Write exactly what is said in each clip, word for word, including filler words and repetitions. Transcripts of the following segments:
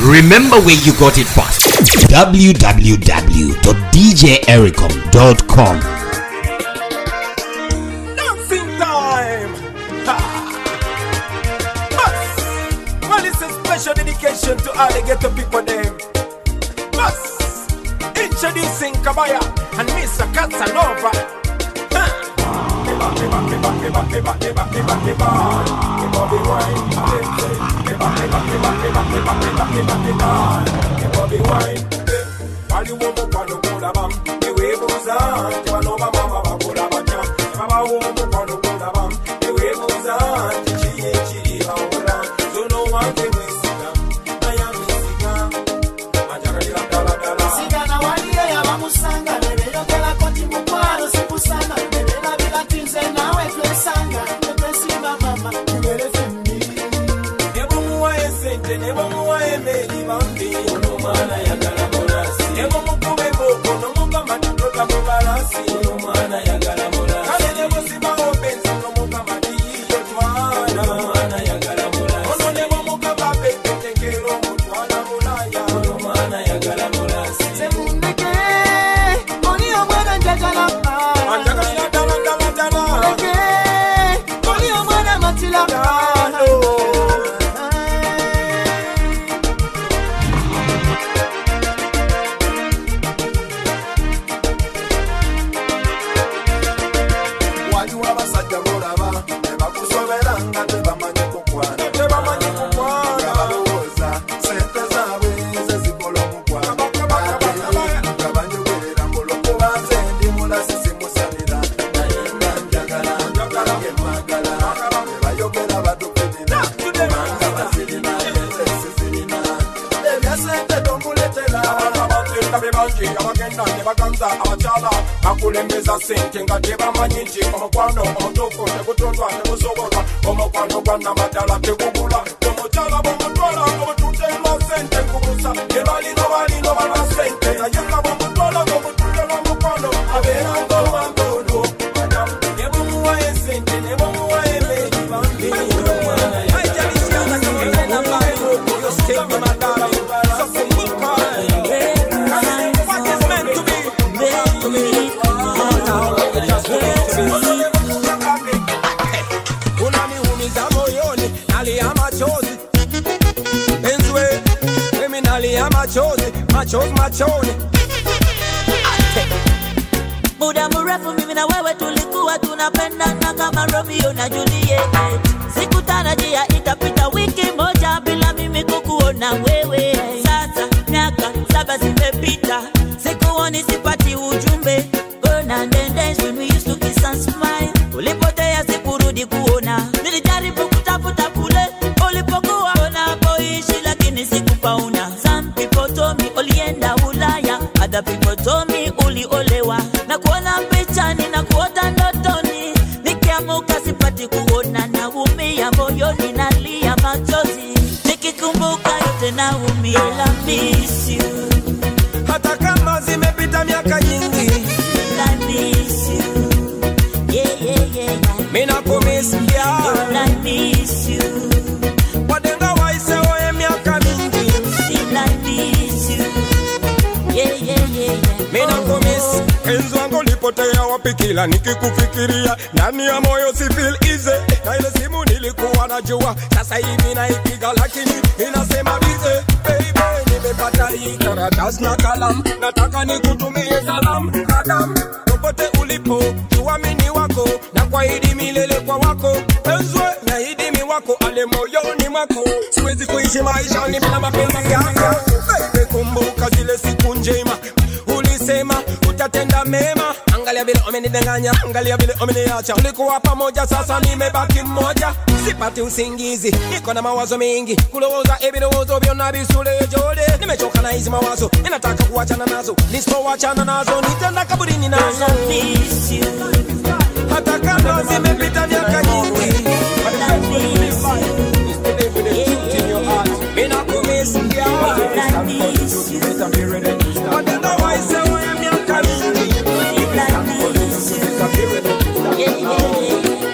Remember where you got it first. w w w dot d j ericom dot com. Dancing time. Ha. Bus. Well, it's a special dedication to all the ghetto people them. Bus. Introducing Kabaya and Mister Casanova. Ha. Eba, eba, eba, eba, eba, eba, eba, eba. Eba, be wine. Eba, eba, eba, eba, eba, eba, eba, eba. Eba, be wine. Wali womo kwano kula bam. Ewe buza. Eba no mama mama kula bacham. Eba womo kwano kula bam. Ewe buza. Chichi chichi haura. So no one can miss it. I am missing out. Manjaka dala dala. Sigana wali ya bamusanga. Lelo kela koti mukwalo sikusanga. Lelo bila tinze nawe flesanga. Epesima mama. Niwele fembi. Nebo muwa esente. Nebo muwa emeli bambi. No mana ya gala morasi. Nebo mukube boko. No muka matutota mubarasi. No mana ya gala morasi. Kale nebo siba opensa. No muka matiyo tuana. No mana ya gala morasi. Ono nebo muka babe. Tekero mutwana mulaya. No mana ya gala morasi. Semundeke. Oni omwana njagala. Anjagala dala dala dala. Semundeke. Oni omwana matila. Waliwo abasajja bolaba tebakusoberanga tebamanyi kukwana tebamanyi kukwana balowooza sente zaabwe ze zikola omukwana nga banyogerera mulokuba nze ndi mulasi simusanira naye nga njagala njagala gemwagala tebayogera batukirira kubanga bazirina nze sizirina ebya sente tomuletera abateeka be bangi abagenda ne baganza abakyala bakulembeza sente nga tebamanyi nti omukwano omutuufu tegutondwa tegusobolwa omukwano gwa namadala tegugula omukyala bwomutwala obututera sente nkubusa ebalino balino bala sente naye nga bwomutwala obututera omukwano abeera ng'owangono madamu ne bumuwa esente ne bumuwa emeeri bambi unaniumiza moyoni, nalia machozi enzwe, mimi nalia machozi, machozi machoni. Muda mrefu mimi na wewe tulikuwa tunapendana kama Romeo na Juliet. Sikutarajia itapita wiki moja bila mimi kukuona wewe. Sasa miaka saba zimepita, sikuoni sipati ujumbe. Burn and then dance when we used to kiss and smile. Ulipotea sikurudi kuona, nilijaribu kutafuta kule ulipokuwa unapoishi lakini sikupaona. Some people told me ulienda Ulaya, other people told me uliolewa. Na kuona pichani na kuota ndotoni, nikiamuka sipati kuona, naumia moyoni nalia machozi, nikikumbuka yote naumia. I miss you, Hata kama zimepita miaka nyingi, I miss you, yeah yeah yeah, yeah. mimi nakumisikia. I miss you, Wadenga waise oye miaka mingi, still I miss you, yeah yeah yeah, yeah. mimi nakumisi. Enzi wangu lipotea wapi kila nikikufikiria, ndani ya moyo si feel easy. Na ile simu nilikuwa najua, sasa hivi naipiga lakini inasema busy. Baby, nimepata hii karatasi na kalamu, nataka nikutumie salamu. Adam, popote ulipo, jua mimi wako, na kuahidi milele kwa wako. Enzwe, naahidi mi wako, ale moyoni mwako. Siwezi kuishi maisha ni bila mapenzi yako. Baby, kumbuka zile siku njema, ulisema utatenda mema. Angalia vile umenidanganya, angalia vile umeniacha. Tulikuwa pamoja, sasa nimebaki mmoja. Sipati usingizi, niko na mawazo mengi, kulowoza ebirowozo byonna bisule jole. Nimechoka na hizi mawazo, ninataka kuachana nazo. Nisipowachana nazo nitenda kaburini nazo. I miss you, Hata kama zimepita miaka nyingi, I miss you, mimi nakumisikia. I miss you, Wadenga waise oye miaka mingi, still I miss you, yeah yeah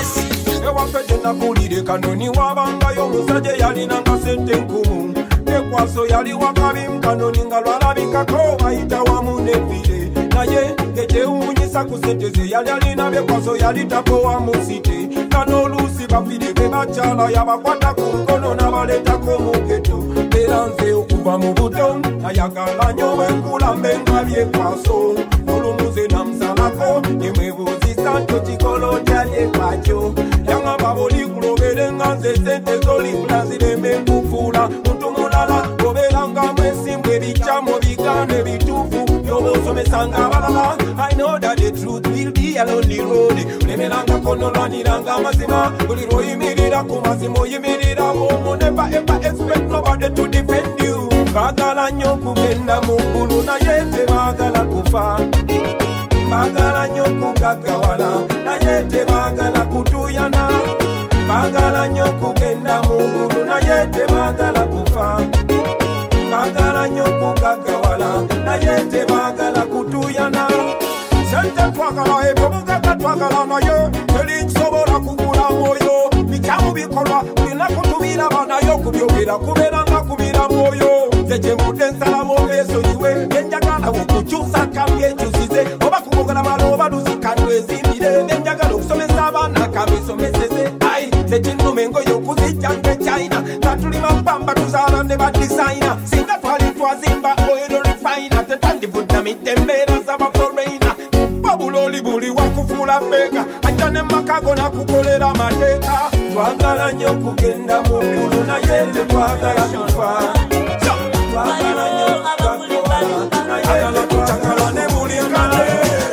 yeah. ewafete nakulire kanoni wabanga y'omusajja yalina nga sente nkumu. byekwaso yali wakabinkano ninga lwalabikako bayita wamu nevire naye ekyewuunyisa ku sente ze yali alina byekwaso yali takowa mu site kano oluusi bafire be bakyala yabakwata ku nkono n'abaleetako mu geto era nze okuva mu buto nayagala nnyo bwenkula mbenga byekwaso olumuze namusalako nemwebuuzisa nti okikola otya byekakyo yaŋamba boli kulobere nga nze sente zolibula zireme nkufuula muntu mulala obeera nga mwesimbu ebikyamu bigambo ebituufu byoba osomesanga abalala I know that the truth will be a lonely road olemerangako nolwaniranga amazima buli lwoyimirira ku mazima oyimirira omu never ever expect nobody to defend you baagala nnyo okugenda mu ggulu naye tebaagala kufa baagala nnyo okugaggawala naye tebaagala kutuuyana baagala nnyo okugenda mu ggulu naye tebaagala kufa baagala nnyo okugaggawala naye tebaagala kutuuyana sente twagala ebyo bugagga twagala naye terikisobola kugula mwoyo bikyamu bikolwa bulinaku tubiraba naye okubyogera kubeera nga kubira mwoyo nze kyemudde nsalamu obeesonyiwe byenjagala okukyusa kabyekyusize oba kumugala maloba luzikanwezimbire byenjagala okusomesa abaana kabesomeseze ai tekinume engoyo okuzijja nge china natulima mpamba tuzaala ne badisayina singa twali twazimba oyo refina tetandivudamidde embeera z'abaforeina babuloli buli wakufuula mbega ajja ne makago nakukolera amateeka twagala nnyo okugenda mu ggulu naye tetwagala kufa twagala nnyo ayala tucakala ne buli kale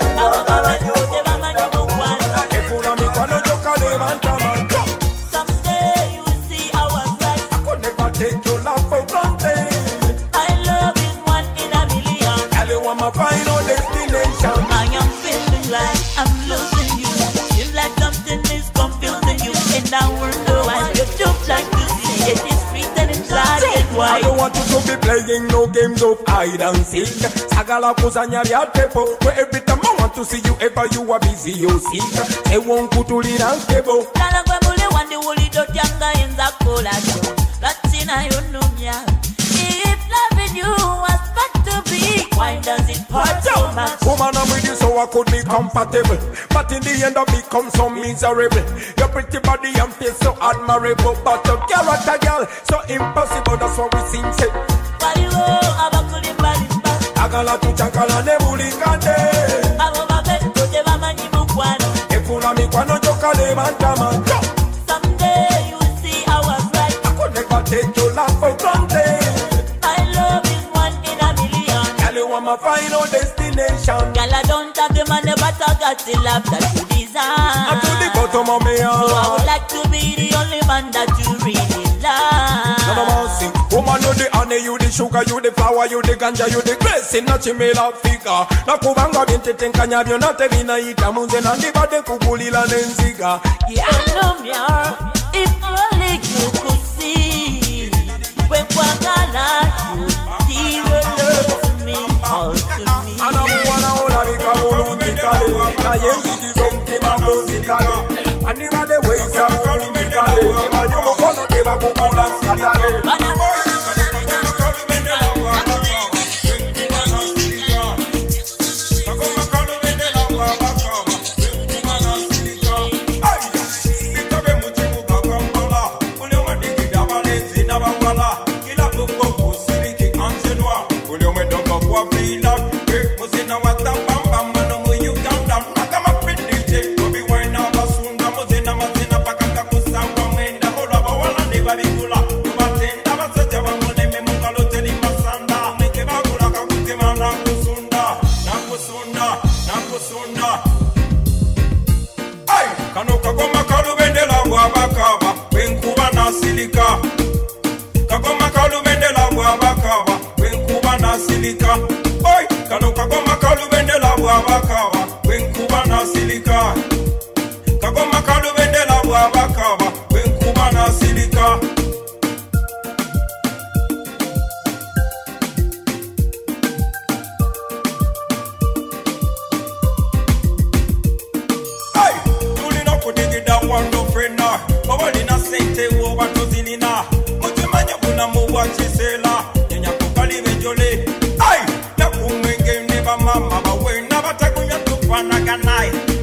efuna mikwano gyokka ne bantama Someday you will see our price. I could never take your love for granted. My love is one in a million. Girl, you are my final destination. I am feeling like I'm losing you. Feel like something is confusing you. And I wonder why you don't like to see it is sweet and it's black and I white. don't want you to be playing no games of hide and seek. Sagala kuzanya bya tepo. Where every time I want to see you ever you are busy you seek. They won't kutulira nkebo. Lala kwe mule wandi wuli dojanga enza kola jo. Latina yunumya. If loving you was meant to be, why does it hurt so much? Woman, I'm with you so I could be compatible. But in the end I become so miserable. Your pretty body and face so admirable. But your character, girl, so impossible. That's what we sing, say. Baliwo abakuli balimba. Agala tuchakala ne bulikande. Abo babetto tebamanyi mukwano. Efuna mikwano gyokka ne bantama. Someday you will see our right. I could never take your love for granted. My love is one in a million. Girl, you are my final destination. Girl, I don't have the money, but I got the love that you I'm to the deserve. bottom of me So I would heart. like to be the only man that you really love. Now I'm sing. Woman, you the honey, you the sugar, you the flower, you the ganja, you the grace in a chimela fika. Na kubanga binti tenkanya byona tebina ita munze na ndibade kukulila nenziga. Yeah, I know me, ah. If only you could see when Kwagala you give love to me, all to me. Ana muwana ola bika bulungikale. Na yengi dizontima muzikale. Anima de weisa bulungikale. Manyo mukono teba kukula skatale. Kagoma kalubendela bwabakaba wenkuba nasilika. Oi,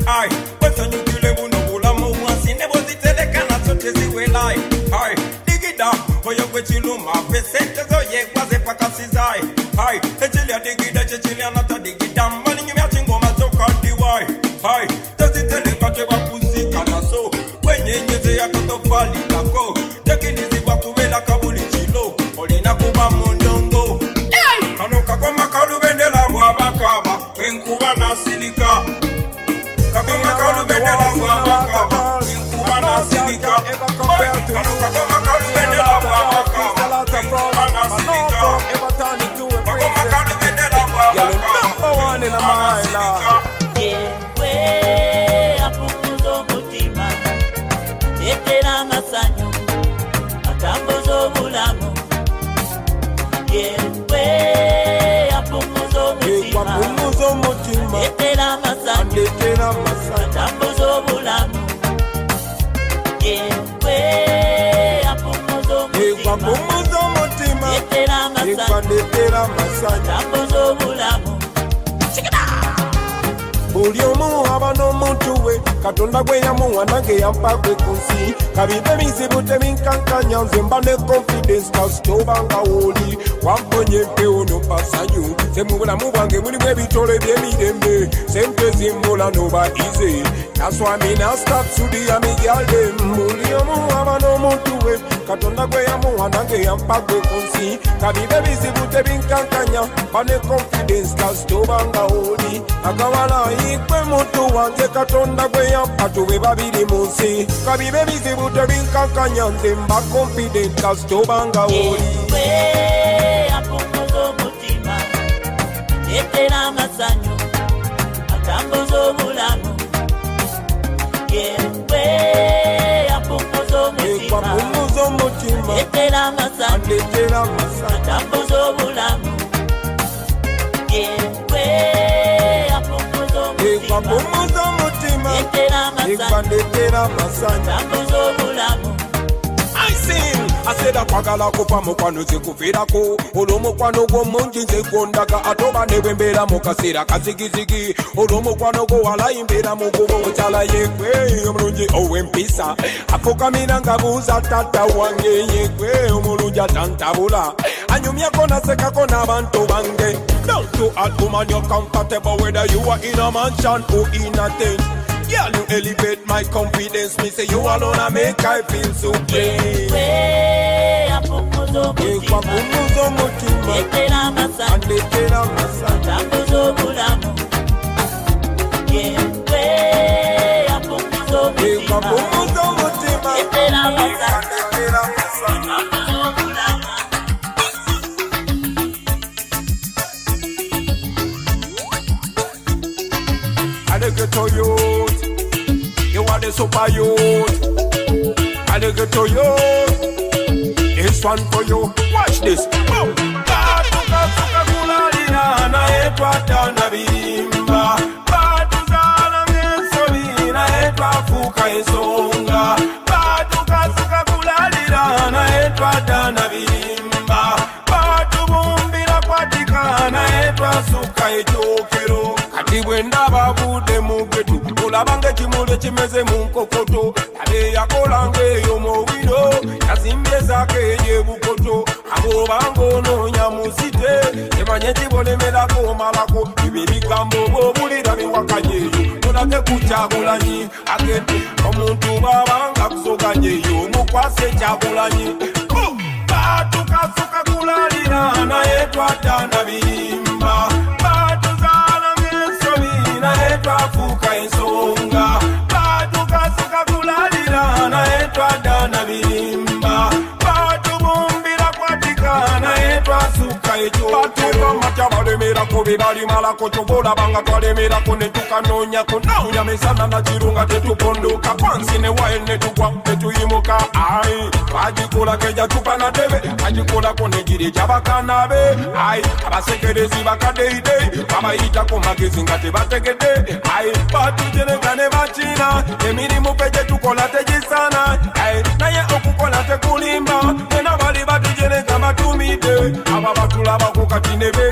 Aye, what's on you to live on the Bulamu? I never did tell the can of such as you will lie. Aye, dig it up for your way to Luma. Percentage of ye was a pacas's eye. Aye, the Chilia dig it, the Chilia not a dig it down. Money you matching go my so called D Y. Aye, does it tell the country about pussy can so? When you say I got to fall in the go, taking easy back to where the Kabuli Chilo, or in a Kuba Mundongo. Kanoka Makalu Vendela Wabakaba, when Kubana Silica. Kakoma Kalu Vendela Wabakaba, when Kubana Silica. Kanoka Makalu Vendela Wabakaba, when Kubana Silica. Kakoma Kalu Vendela Wabakaba, number one in a mile. Yeah, way up Muzo Mutima, Etera Masanyo, Atambozo Bulamo. Yeah, way up Muzo Mutima, Etera Masanyo, Atambozo Bulamo. Yeah, way up Muzo Mutima, Etera Masanyo, Atambozo Bulamo. Buli omu aba n'omuntu we Katonda gwe yamuwa nange yampa gwe ku nsi kabibe bizibu tebinkankanya nze mba ne confidence kasita obanga wooli wamponya empewo n'ompasanyu se mu bulamu bwange mulimu ebitole by'emirembe sente zimbula n'oba ize That's why me now stop to the amigale Buli omu aba n'omuntu we Katonda gwe yamuwa nange yampa gwe ku nsi kabibe bizibu tebinkankanya mba ne confidence kasita obanga wooli agawala ikwe mutu wange Katonda gwe yampa tube babiri mu nsi kabibe bizibu tebinkankanya nze mba confident kasita obanga wooli Yewe apumuza omutima etera amasanyu atambuza obulamu Yewe apumuza omutima etera amasanyu atambuza obulamu Yewe apumuza omutima etera amasanyu atambuza obulamu I sing I said akwagala kuva mukwano zikuvirako olw'omukwano gw'omungi nze gondaga atoba ne bwe mbeera mu kaseera kazigizigi olw'omukwano gwo walayimbeera mu gubo okyala yekwe omulungi ow'empisa afukamira nga buuza taata wange yekwe omulungi atantabula anyumyako nasekako n'abantu bange Don't do at woman you're comfortable whether you are in a mansion or in a tent Girl, you elevate my confidence. Me say you alone I make I feel so great. Yewe apumuza omutima etera amasanyu atambuza obulamu Yewe apumuza omutima etera amasanyu atambuza obulamu I the ghetto youth, you are the super youth. I the ghetto youth, this one for you. Watch this. Boom. Batuka suka kulalina na etwa tana bimba. Batuzala mensobi na etwa fuka esonga. Batuka suka kulalina na etwa tana bimba. Batubumbira kwatika na etwa suka echokero. Kati bwendaba bude mugetu olabanga ekimuli kimeze mu nkokoto yale yakolanga eyo mu bwiro yazimbye zaako ey'ebukoto abobanga onoonya musite emanye kibolemerako omalako ebyo ebigambo bw'obulira biwakanye eyo tolage kukyagulanyi agende omuntu bw'abanga kusoganye eyo omukwasa ekyagulanyi batukasuka kulalira naye twatana biyimba Fuka ensonga batukasuka kulalira naye twadana birimba batubumbira kwatika naye twasuka ekyo batuka matya balemerako be balimalako tobolabanga twalemerako ne tukanonyako nawunya misana na kirunga tetupondoka kwansi ne waye ne tugwa tetuyimuka ai bagikola keja tupa na debe bagikolako negiri gyabakana be ai abasekerezi bakadeidei babayitako magezi nga tebategedde ai batujene ne bachina emirimu peje tukola tegisana ai naye okukola tekulimba nena bali batujene kama tumide aba batulaba kukati ne bebera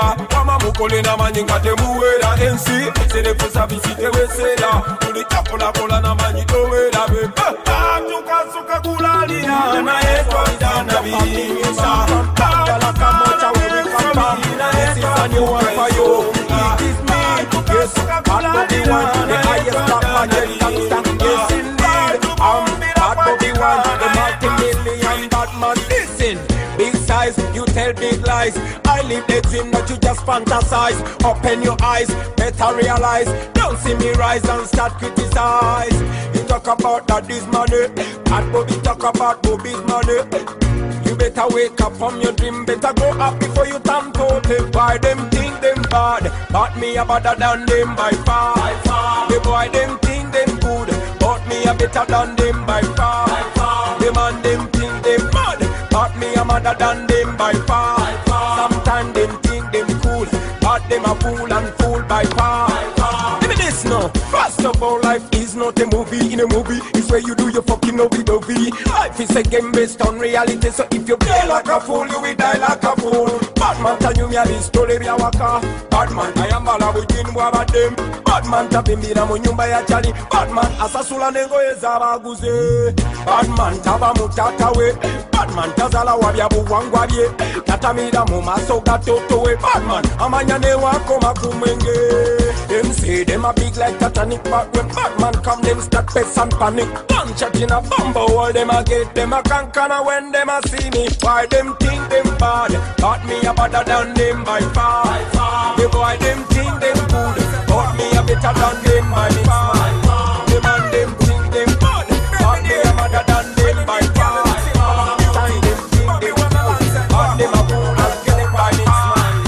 wera Mama mukole na manyi nga temuwera Ensi serefusa visite wesera Tuli chakola kola na manyi towera Bebe Tuka suka kulalia Na eto idana visa Kala kamocha where we come from This is a new one for you It is me Yes, Bad Bobby One The highest top magic gangsta Yes indeed I'm Bad Bobby One The multi-million Batman Listen Big size, you tell big lies. I live the dream that you just fantasize. Open your eyes, better realize. Don't see me rise and start criticize. You talk about that this money, Bad Bobby talk about Bobby's money. You better wake up from your dream, better go up before you turn total. Why them think them bad, but me a better than them by far. By far. The boy them think them good, but me a better than them by far. By far. The man them think them mad, but me a madder than them by far. By far. Sometimes them think them cool, but them a fool and fool by far. By far. Give me this now. First of all, life is not a movie. In a movie, it's where you do your fucking lovey-dovey. Life is a game based on reality, so if you play like a fool, you will die like a fool. Batman tell you me a this story be a waka. Batman, I am bala within waba them. Batman tabimbira mu nyumba ya chali. Batman asasula nengo ezabaguze. Batman taba mutata we. Batman tazala wabya buwangwa bye. Tatamira mu maso gatoto we. Batman amanya ne wako makumenge. Them say them a big like Titanic, but when Batman come them start pace and panic. Gunshot in a bumble, all them a get them a kankana when them a see me. Why them think them bad, but me a better than them by far. By far. The boy them think them good, but me a better than them by far. The man them think them bad, but me a better than them by far. The time them think them good, but them a fool and get it by this man.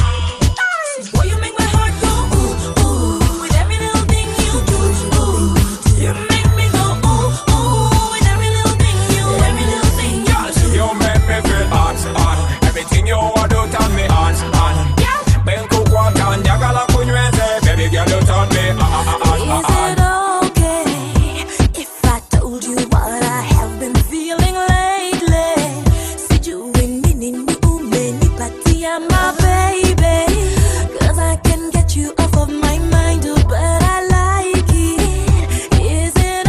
Boy, you make my heart go ooh ooh with every little thing you do. Ooh, you make me go ooh ooh with every little thing you, every little thing you do. You make me feel hot, hot. Everything you want to turn me on, on. Ben kukwa kan jagala kunyweze, baby girl you turn me on, on, on. Is it okay if I told you what I have been feeling lately? Said you ain't meaning me, umenipatia my baby. Cause I can get you off of my mind, oh, but I like it. Is it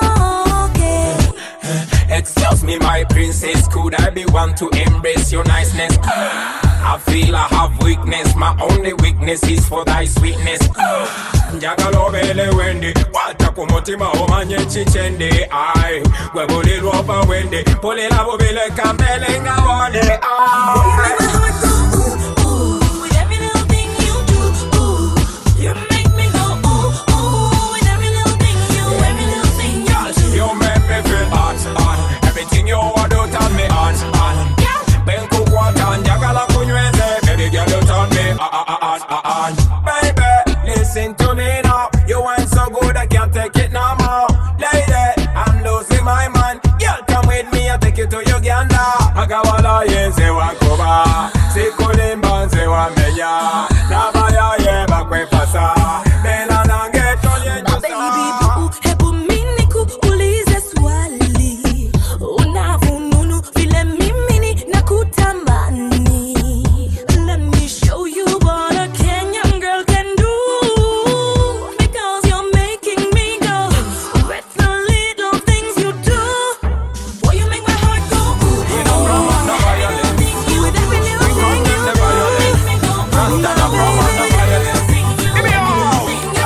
okay? Excuse me, my princess, could I be one to embrace your niceness? I feel I have weakness, my only weakness is for thy sweetness. Njagalo bele wendi, wata kumotima omanye chichende. Ay, webuli ropa wendi, pole la bobele kamele nga wade. Make my heart go ooh ooh with every little thing you do. Ooh, you make me go ooh ooh with every little thing you, every little thing you do. You make me feel hot, hot. Everything you want to turn me on, on. Ben kukwa kan jagala kunyweze, baby girl you turn me on, on, on. Baby, listen to me now. You ain't so good I can't take it no more. Lady, I'm losing my mind. Girl, come with me, I'll take you to Uganda. Agawala yenze wakoba, sikulimba nze wameya. Nabaya ye bakwe pasa, bela nange tonye My baby boo, hebu mini kuulize swali. Unafununu vile mimi nakutamani. Let me show you what a Kenyan girl can do. Because you're making me go with the little things you do. Boy, you make my heart go ooh ooh with every little thing you, with every little thing you do. Make me go ooh ooh with every little thing you, every little thing you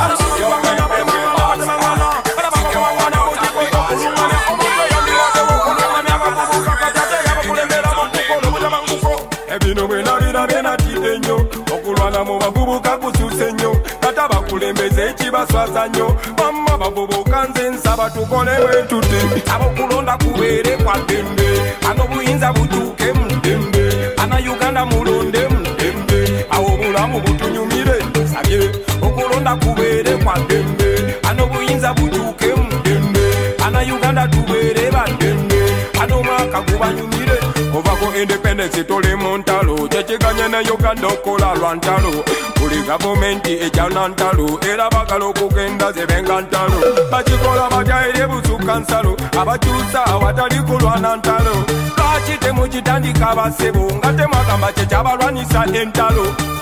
Ebino bwena bira bena tidenyo okulwana mu bavubuka kususe nnyo kata bakulembeze ekibaswaza nnyo bamma bavubuka nze nsaba tukole wetuti abokulonda kubeere kwa ddembe ano buyinza butuuke mu ddembe ana Uganda mulonde mu ddembe awo bulamu butunyumire sabye okulonda kubeere kwa ddembe ano buyinza butuuke mu ddembe ana Uganda tubeere baddembe ano mwaka gubanyumire ovako independence tole mu ntalo kyekiganye ne Uganda okola lwa ntalo buli gavumenti ejana ntalo era bagala okugenda zebenga ntalo bakikola batya eri ebusukka nsalo abakyusa awatali kulwana ntalo lwaki temukitandika abasebo nga temwagamba kyekyabalwanisa entalo lwaki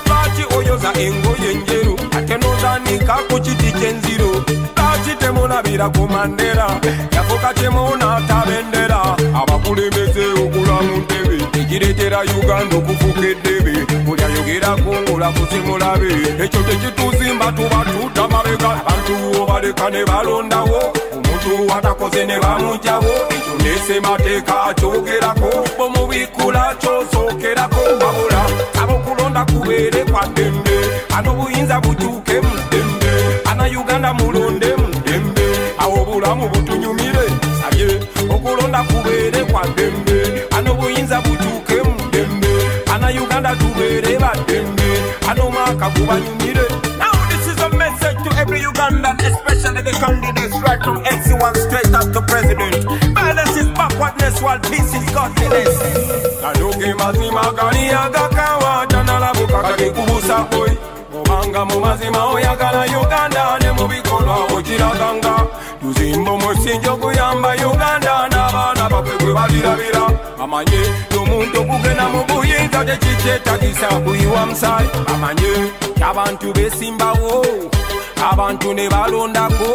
lwaki oyoza engoye enjeru ate nozanika ku kiti kyenziro lwaki temulabira ku Mandela yafuka temunaata bendera abakulembeze okula mu ntebe ekireetera Uganda okufuka eddebe buli ayogerako ng'olafuze mulabe ekyo tekituzimba tuba tudda mabega abantu obaleka ne balondawo omuntu watakoze ne bamugyawo ekyo nesemateeka akyogerako bomubikula kyosookerako wabula abokulonda kubeere kwa ddembe ano buyinza butuuke mu ddembe ana Uganda mulonde mu ddembe awo obulamu butunyumire sabye okulonda kubeere kwa ddembe ano buyinza butuuke mu ddembe ana Uganda tubeere baddembe ano mwaka gubanyumire. Now this is a message to every Ugandan, especially the candidates right from N C one straight up to president. Balance is backwardness while peace is godliness. Kanuke mazima gali agakawa janala bukakage kubusa boy. Mubanga mu mazima oyagala Uganda ne mu bikolwa okiraganga. Tuzimba omusinjo kuyamba Uganda n'abaana baffe gwe balirabira. Amanye y'omuntu okugenda mu buyinza tekikyetagisa kuyiwa musaayi. Amanye abantu besimbawo abantu ne balondako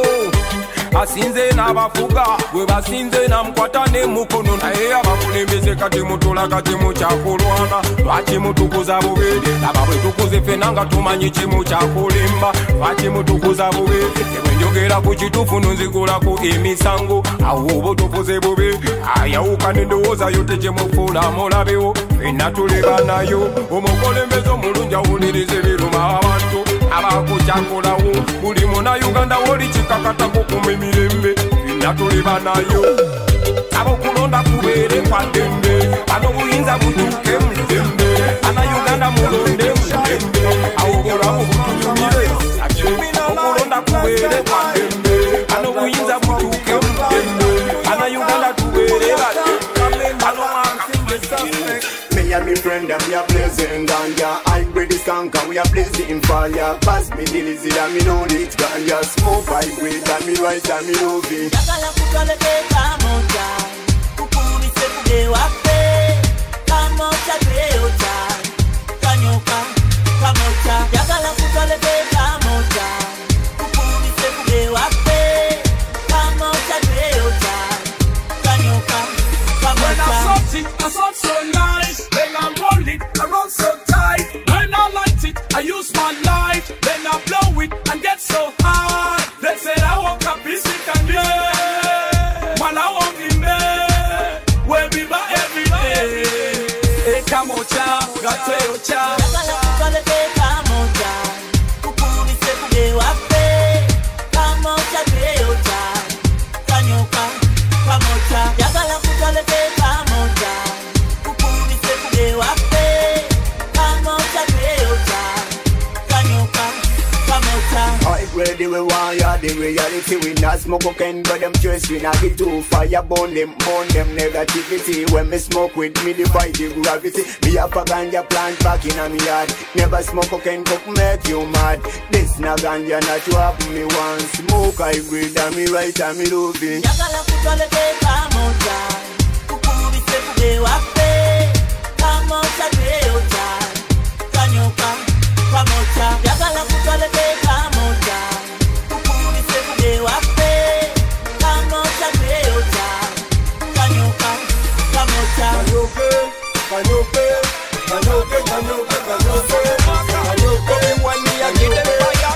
asinze n'abafuga gwe basinze namukwata n'emukono naye abakulembeze kati mutola kati mukyakulwana lwaki mutukuza bubi laba bwe tukuze ffenna nga tumanyi kimu kyakulimba lwaki mutukuza bubi ebwe njogera ku kituufu nonzigulako emisango awo oba otukuze bubi ayawuka n'endowooza yo tekimufuula mulabewo ffenna tuleba nayo omukulembeze omulungi awulirize biruma abantu abakukyakolawo buli Munnayuganda woli kikakatako kuma emirembe ffenna tuleba nayo abokulonda kubeere kwa ddembe ano buyinza butuuke mu ddembe ana Uganda mulonde mu ddembe awo obulamu butunyumire okulonda kubeere kwa ddembe ano buyinza butuuke mu ddembe ana Uganda tubeere baddembe ano me and me friend and we are blazing ganja. I breathe the skunk and we are blazing fire. Pass me the lizard and me know it ganja. Smoke I breathe and me rise and me love it. Yakala kutoleke kamoja kukumise kuge wape kamoja tweota kanyoka kamoja. Yakala kutoleke kamoja kukumise kuge wape kamoja tweota kanyoka kamoja. I saw so nice, then I roll it, I roll so tight. When I light it, I use my light, then I blow it and get so high. They said I walk up, is it and yeah. Man, I walk in there, where we buy every day. Hey, come on, child, got to your child. Ready we want ya, the reality we not smoke cocaine, but them choice we not get too fire burn them, burn them negativity. When me smoke with me, defy the gravity. Me up a ganja plant back in a me yard. Never smoke cocaine, cook make you mad. This na ganja not to happen me one. Smoke I breathe and me right and me love it. Yakala kutoleke kamoja kukumise kuge wape kamoja tweota kanyoka kamoja. Yakala kutoleke kamoja kukumise kuge wape kamoja tweota kanyoka kamoja. Kanyoke, kanyoke, kanyoke, kanyoke, kanyoke, kanyoke. When me a give them fire,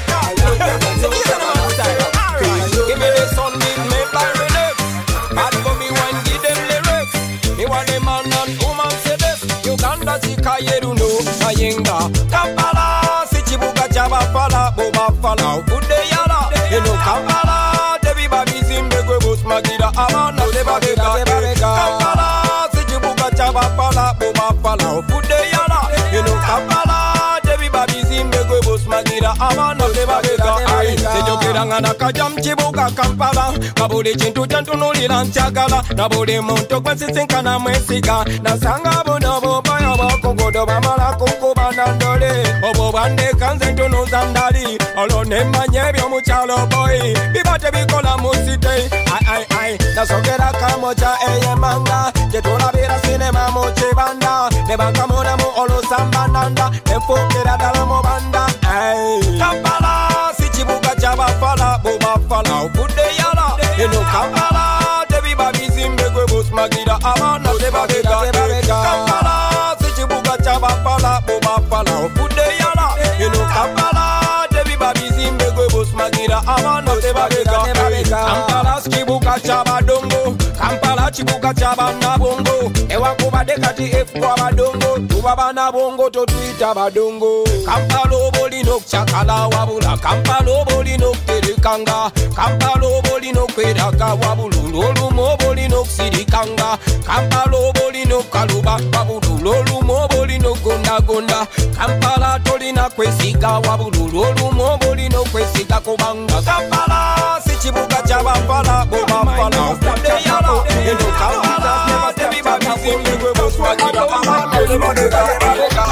give me the sun, give me by relief. Bad for me when give them lyrics. Me want a man and woman say this. Uganda zika yeruno mayenga. Kampala sichibuka chaba fala boba fala ude yala. Eno Kampala debi babi zimbe kwe bus magira amana deba deba. Kampala sichibuka chaba fala boba fala ude yala. Eno Kampala debi babi zimbe kwe bus magira amana deba deba. Sejo kirangana kajam chibuka Kampala. Kabuli chintu chantu nulila nchagala. Nabuli muntu kwa sisinkana mwesiga. Nasanga bono boba ya bako godo bamala kukuba nandole. Obo bande kanze ntono zandali Olone manye byo muchalo boy Bibate bikola musite Ai ai ai Nasogera kamocha eye manga Jetula bira cinema moche banda Nebanka mona mu olo sambananda Enfokera dala mo banda Ai Kampala Sichibuka chaba fala Boba fala Ubude yala Eno Kampala Debi babi zimbe kwe bus magida Amana deba bega Kampala Sichibuka chaba fala Boba fala Ubude yala Eno Kampala Debi babi zimbe kwe bus magida Amana deba bega Kampala Sichibuka chaba dongo Kampala chibuka chaba na bongo Ewa kuba dekati efu kwa badongo Tuba bana bongo to tuita badongo Kampala oboli nok chakala wabula Kampala oboli nok terikanga Kampala oboli nok pedaka wabulu Lolu moboli nok sirikanga Kampala oboli nok kaluba wabulu Lolu moboli nok gonda gonda Kampala tolina kwesiga wabulu Lolu moboli nok kwesiga kubanga Kampala sichibuka chaba fala boba fala Ufude yala Eno Kampala everybody sing the way boss magida Amana everybody got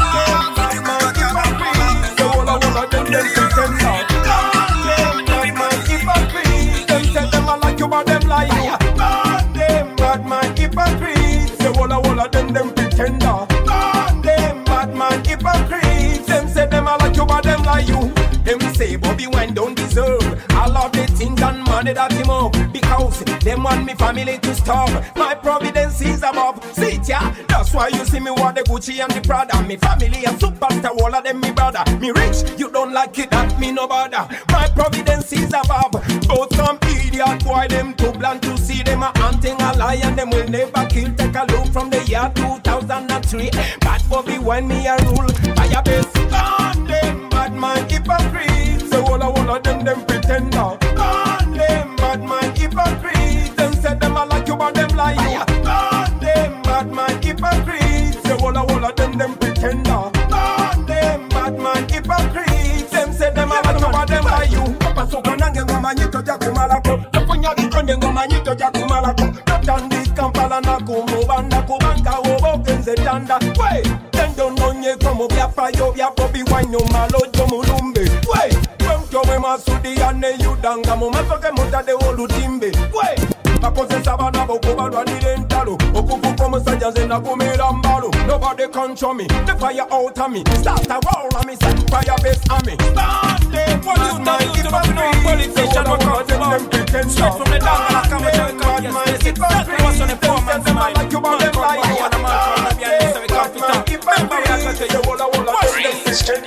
them like you. God them bad man hypocrites. Say walla walla them them pretender. God them bad man hypocrites. Them say them all like you, but them like you. Them say Bobby Wine don't deserve all of the things and money that him up. Because them want me family to starve. My providence is above. See it ya. That's why you see me wear the Gucci and the Prada. Me family and superstar, all of them me brother. Me rich, you don't like it, that me no bother. My providence is above. Both some idiot boy, them too blind to see them a hunting a lion. Them will never kill. Take a look from the year two thousand three. Bad Bobby when me a rule. Fire base on them bad man hypocrites. So all all of them them pretender. On them bad man hypocrites. Them say them a like you but them like you. On them bad man hypocrites. So all all of them them pretender. On them bad man hypocrites. Them say them a like you but them like you. Papa so kanange ngoma nyito jakumalako. Tafunya dikonde ngoma nyito jakumalako. Totandi Kampala na kumubanda kubanga obokenze tanda. Wey, tendo nonye komo biafa yo biapo biwanyo malo jomulumbe. Wey, kwemkyo we masudi ane yudanga mumasoke mutade olutimbe. Wey, Akose sabana boko badwa nilentalo. Okufu komo sajaze na kumira mbalo. Nobody control me, the fire out of me. Start a war on me, send fire base on me. Start them, what you know, you don't know politician, what comes about. Straight from the down, I come and come and my sit back. What's on the form and the mind, like you want them like you want a man from the behind, so we come to talk. Remember, I can tell you all I want to do this is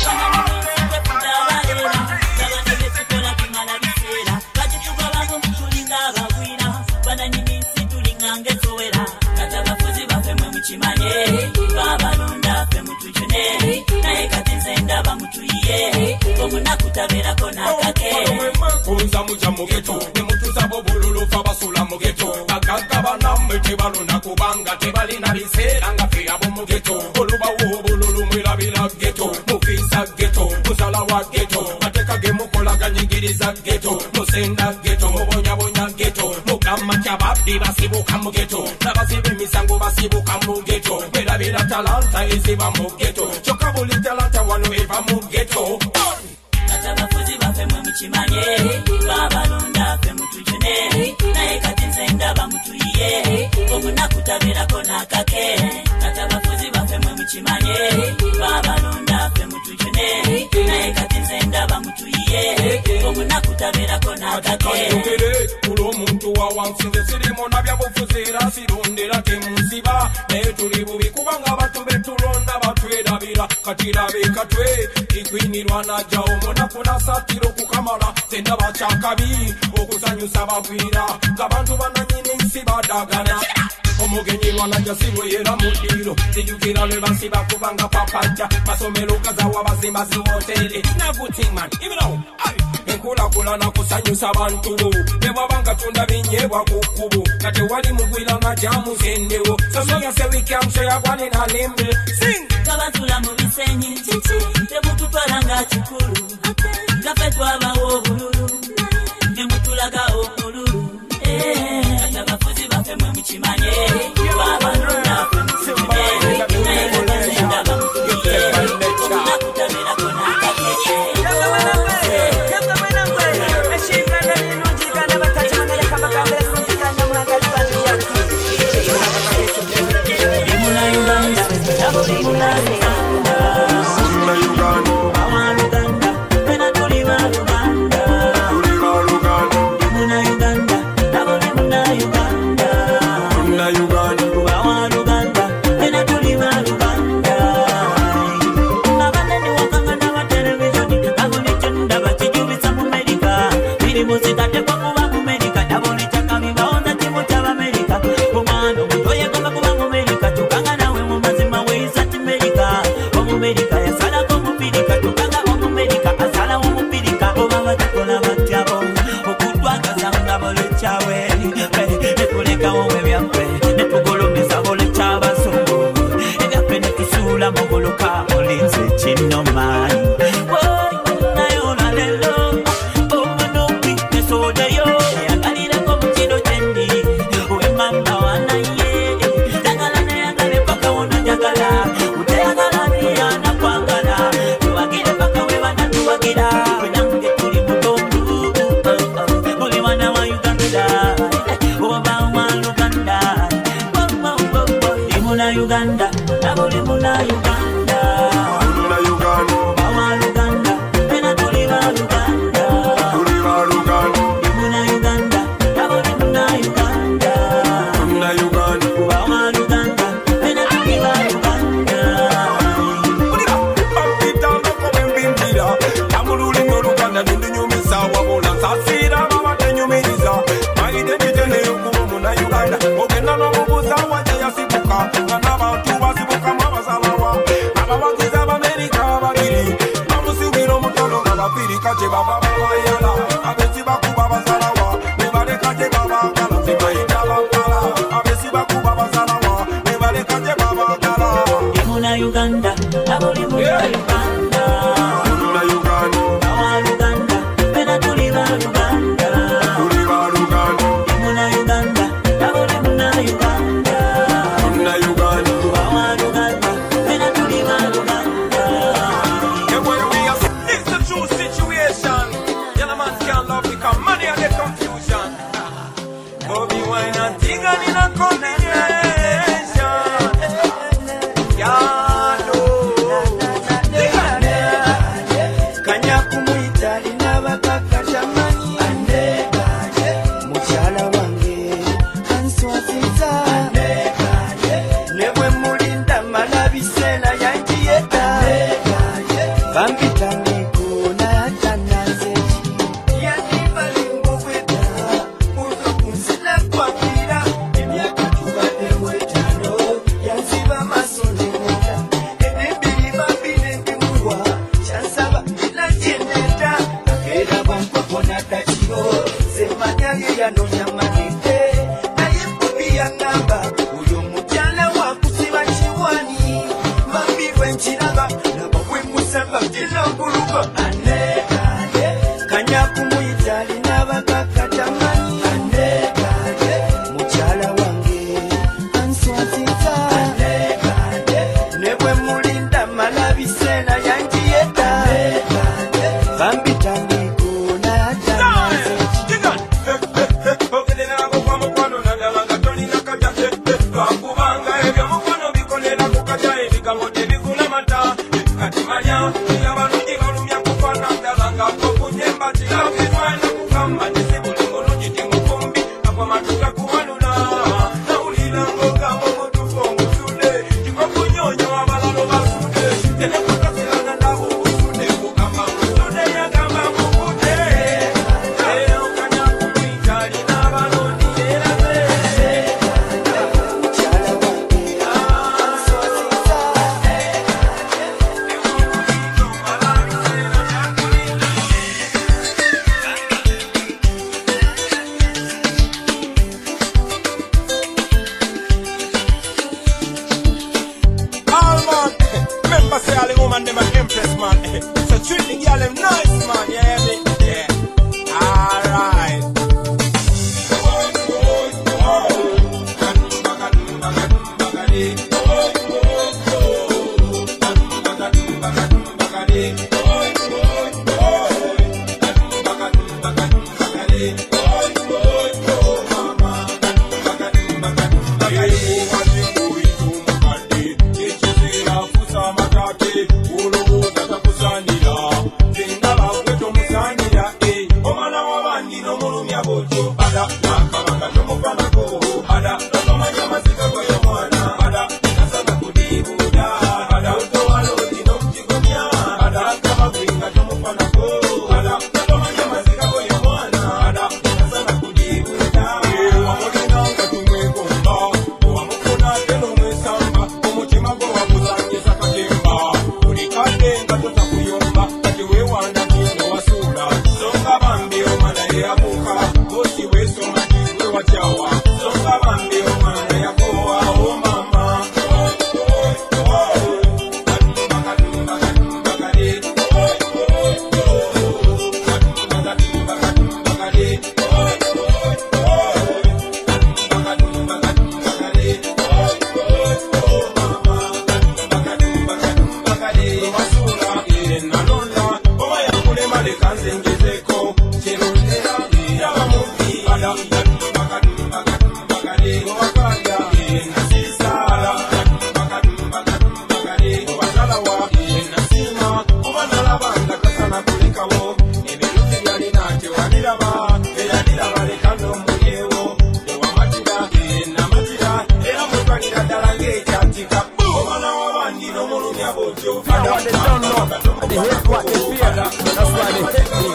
Kunza muja mugeto, nemutuza bobululu fabasula mugeto. Agagaba na mtibalo na kubanga tibali na bisera nga fia bo mugeto. Oluba wo bululu mwila bila geto, mufisa geto, musala wa geto. Mateka gemu kola ganyigiriza geto, musenda geto, mubonya bonya geto. Mukama chababdi basibuka mugeto, nabasibi misango basibuka mugeto. Bila bila talanta iziba mugeto, chokabuli talanta wanu eva mugeto. Atabafuzi bafe mwe mchimanye babalonda fe mutujune naye kati nzenda bamutuiye omuna kutabira kona kake atabafuzi bafe mwe mchimanye babalonda fe mutujune naye kati nzenda bamutuiye omuna kutabira kona kake kulo muntu wa wansinze sirimo nabya bufuzira sirondera temuziba naye tuli bubi kubanga batu betulonda batwedabira katirabe katwe ikwinirwa najja omona kuna satiro kukamala tenda bachakabi okuzanyusa bagwira ngabantu bananyini nsi badagana omugenyi lwanajja sibwera mudiro zijukira lwe basiba kubanga papaja masomero kazawa bazimba ziwoteri nagutingman ibino enkulakulana kusanyusa bantu nebwabanga tunda binyebwa kukubu kati wali mugwira najamu zendewo sosoya sewikyamsho yagwane na limbe sing kabatula mu bisenyi chichi tebututwalanga kikulu kafe twabawo obululu nemutulaga omululu atabafuzi bafe mwe mukimanye babalonda fe mukimanye naye bwebazenda bamutuye Lindsay Chino Mine. Uganda, Nabuli Muna Uganda, Muna Uganda, Mama Uganda, Pena Tuliva Uganda, Tuliva Uganda, Muna Uganda, Nabuli Muna Uganda, Muna Uganda, Mama Uganda, Pena Tuliva Uganda. Uliva, Pampita, Come Bimbira, Tamuruli no Uganda, Nyumisa, Wabula, Sasira, Mama Nyumiza, My Identity, Muna Uganda, Ogena no Mubuza, Wajaya Sibuka, Nanabantu Basibuka, Mama Salawa, Abawakiza, America, Bagiri, Mamusubiro Mutono, Abapiri, Kache Baba, Yala, Abesibaku Baba Salawa, Nevale Kache Baba, Gala, Sibaita Bala, Abesibaku Baba Salawa, Nevale Kache Baba, Gala, Muna Uganda, Nabuli Muna Uganda, Muna Uganda, Mama Uganda, Pena Tuliva Uganda, Tuliva Uganda, Muna Uganda, Nabuli Muna Uganda, Muna Uganda, Mama Uganda, Pena Tuliva Uganda. and where we are, it's the true situation. Yellow man can't love because money and the confusion. Bobby wine and Tigan in a combination. Yeah, no. Kanyakumwita linabakaka jamani mukyala wange answaziza nebwe mulinda malabisela yanjiyeta bambitandiko nayatanazeki yandibalingobweta uzo kunsila kwakira emyaka tubadde bwetano yanziba maso nemeta enebiri babine ndimuwa kyansaba inajeneta akeera bampapona takiro zemanyaye yanonya manite naye bubi yangamba oyo mukyala wakusiba kiwani mambirwe nkiraba naba bwemusamba kinaguluka anekaye kanyakumuyita linabagaka tamani anekaye mukyala wange answaziza anekaye nebwe mulinda malabisena yanjiyeta bambitandiko nayatanazeki Bakubanga ebyo mukono bikolera ku kata ebigambo tebigula mata kati manya abalungi balumya kufana ddala nga kokunyemba kirabirwana kugamba tisi buli mulungi timukumbi akwamatuka kuwanula nawulira ng'ogamba omutufu omusude kikokunyonyo abalalo basude tenekukasirana nabo obusude kugamba musude yagamba mukude okanya kumwita alina abalonzi erabe mukyala wange answaziza All man, remember say all the woman them an empress man. So treat the girl them nice man, you hear me? Yeah. Alright. Uno, fear what they don't know. They hate what they fear. That's why they hate me.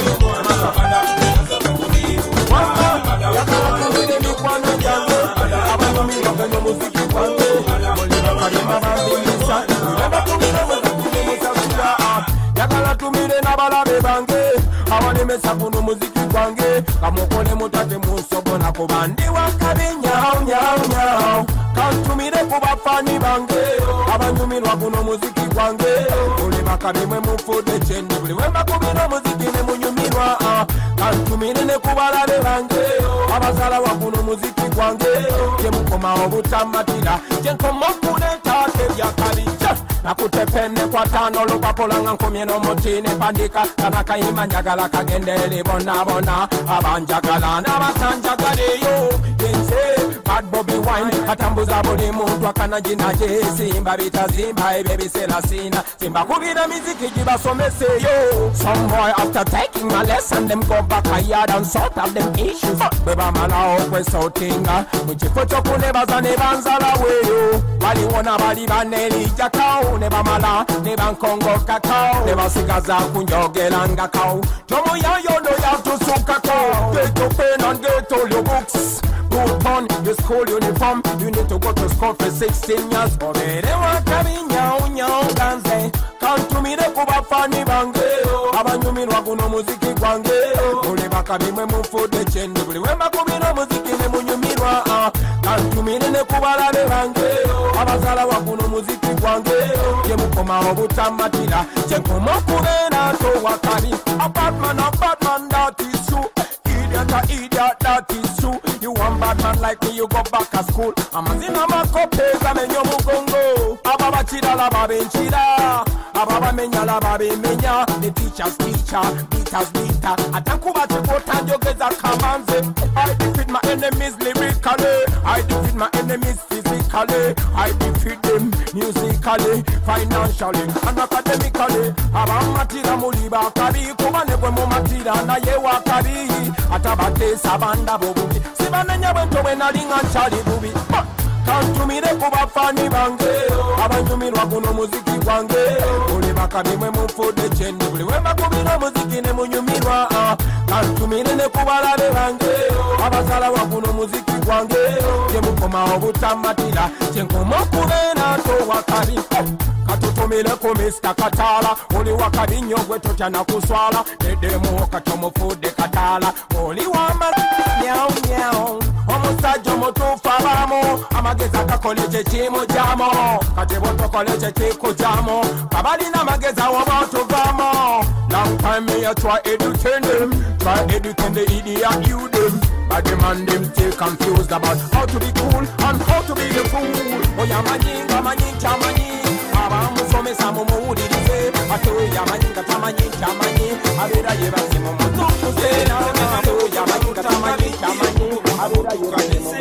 Wamba, yakala kumile mikwano jango. Abangumi wakano muziki kwange. Molima karima bambimisa. Remember kumile muziki musasura. Yakala tumile nabalabe bange. Awani mesakunu muziki kwange. Kamokole mutate musobona kubandi wakabi nyao nyao nyao. Kantumire kubafani bange. Abanyumirwa kuno muziki kwange. Ule makabimwe mufude chende. Ule wemba kumino muziki ne munyumirwa. Kantumire ne kubalabe bange. Abazala wakuno muziki kwange. Kemukoma obutamatira. Jenkomo kuleta tebya kalija. Nakutepene kwa tano lupapola ngankomye no motine pandika. Kanaka ima njagala kagendele bona bona. Abanjagala na basanjagale yo. Yense bad Bobby wine. Katambuza bodi muntu akana jina je. Simba bita zimba baby sela sina. Simba kubira miziki jiba somese yo. Some boy after taking my lesson them go back a yard and sort out them issues. Beba mala okwe sotinga. Muchifocho kune bazane banzala weyo. Wali wona bali baneli jakao. Neba mala neba nkongo kakao. Neba sigaza kunjogelanga kao. Tomo ya yono ya tusuka kao. Get your pen and get all your books. Put on your school uniform. You need to go to school for sixteen years. Obere wakabi nyao nyao ganze. Kantumire kubafani bange. Abanyumirwa kuno muziki kwange. Ule bakabimwe mufude chende. Ule wemba kumino muziki ne munyumirwa. Kantumire ne kubalabe bange. Abazala wakuno muziki kwange. Yemukoma obutamatira. Jenkomo kubena to wakabi. A bad man, a bad man, that is true. Idiot, a idiot, that is true. You want bad man like me, you go back to school. Amazina makopeza menyo mugongo. Ababa chida la babe chida. Ababa menya la babe menya. The teacher's teacher, beater's beater. Atakuba chikota njogeza kamanze. I defeat my enemies lyrically. I defeat my enemies physically. I defeat them musically, financially, and academically. Abama tira muliba kari. Kumane kwe mumatira na yewa kari. Atabate sabanda bobuki. Sibanenya wento wena linga nchali bubi. Kantumire kubafani bange. Abanyumirwa kuno muziki kwange. Ule bakabimwe mufude chende. Ule wemba kumino muziki ne munyumirwa. Kantumire ne kubalabe bange. Abazala wakuno muziki kwange. Kemukoma obutamatira. Jenkomo kubena to wakari. Katutumile ku Mister Katala. Oli wakari nyogwe totya na kuswala. Dedemu katomo fude katala. Oli wama nyao nyao. Omusajja mutuufu abamu amagezi agakoleje kimujjamo kati botokoleje kikujjamo kabalina amagezi awo batuvamo. Long time me a try educate them, try educate the idiot you them, but the man them still confused about how to be cool and how to be the fool. Oyamanyinga manyincha manyi abamusomesa mumuwulirize ate oyamanyinga tamanyi kyamanyi abeera yebazimu mutukuze ate oyamanyinga tamanyi kyamanyi abeera yebazimu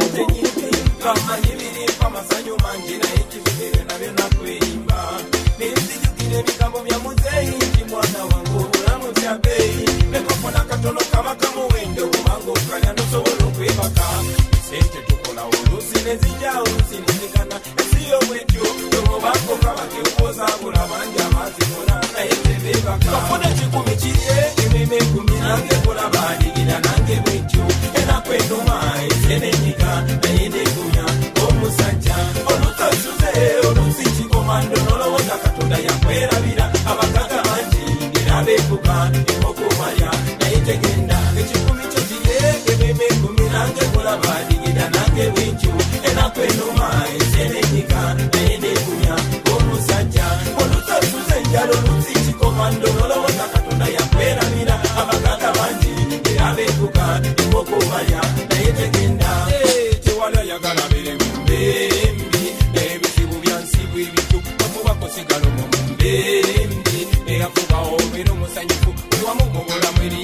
kamanyi birimpa amasanyu mangi naye kibirire nabyo nakweyimba nenzijukira ebigambo bya muzeeyi nti mwana wange obulamu bya bbeeyi nekofuna katono kaba kamuwendo kubanga okalya nosobola okwebaka sente tukola oluusi nezijjawo nsinizigana esiyo bwetyo obako kabakekoza bulabangi amaazi gona naye tebebaka kafuna ekikumi kirye ememe ekumi nange kola baaligira nange bwetyo enakwenduma esenenyiga naye negunya omusajja olutosuze olusi kikomando nolowooza katonda yakwerabira abakaga bangi era beekuga ekokumalya naye tegenda ekikumi kyo kirye ememe ekumi nange kola baaligira nange bwetyo enakwenduma esenenyiga naye negunya omusajja olutosuze njalo olusi kikomando nolowooza katonda yakwerabira abakaga bangi era beekuga ekokumalya naye tegenda tewali ayagala birimu mbeere mbi n'ebizibu byansibu ebitu okuba kusigala omwo mu mbeere mbi eyafuba obeera omusanyufu buli wamu mu bulamu eri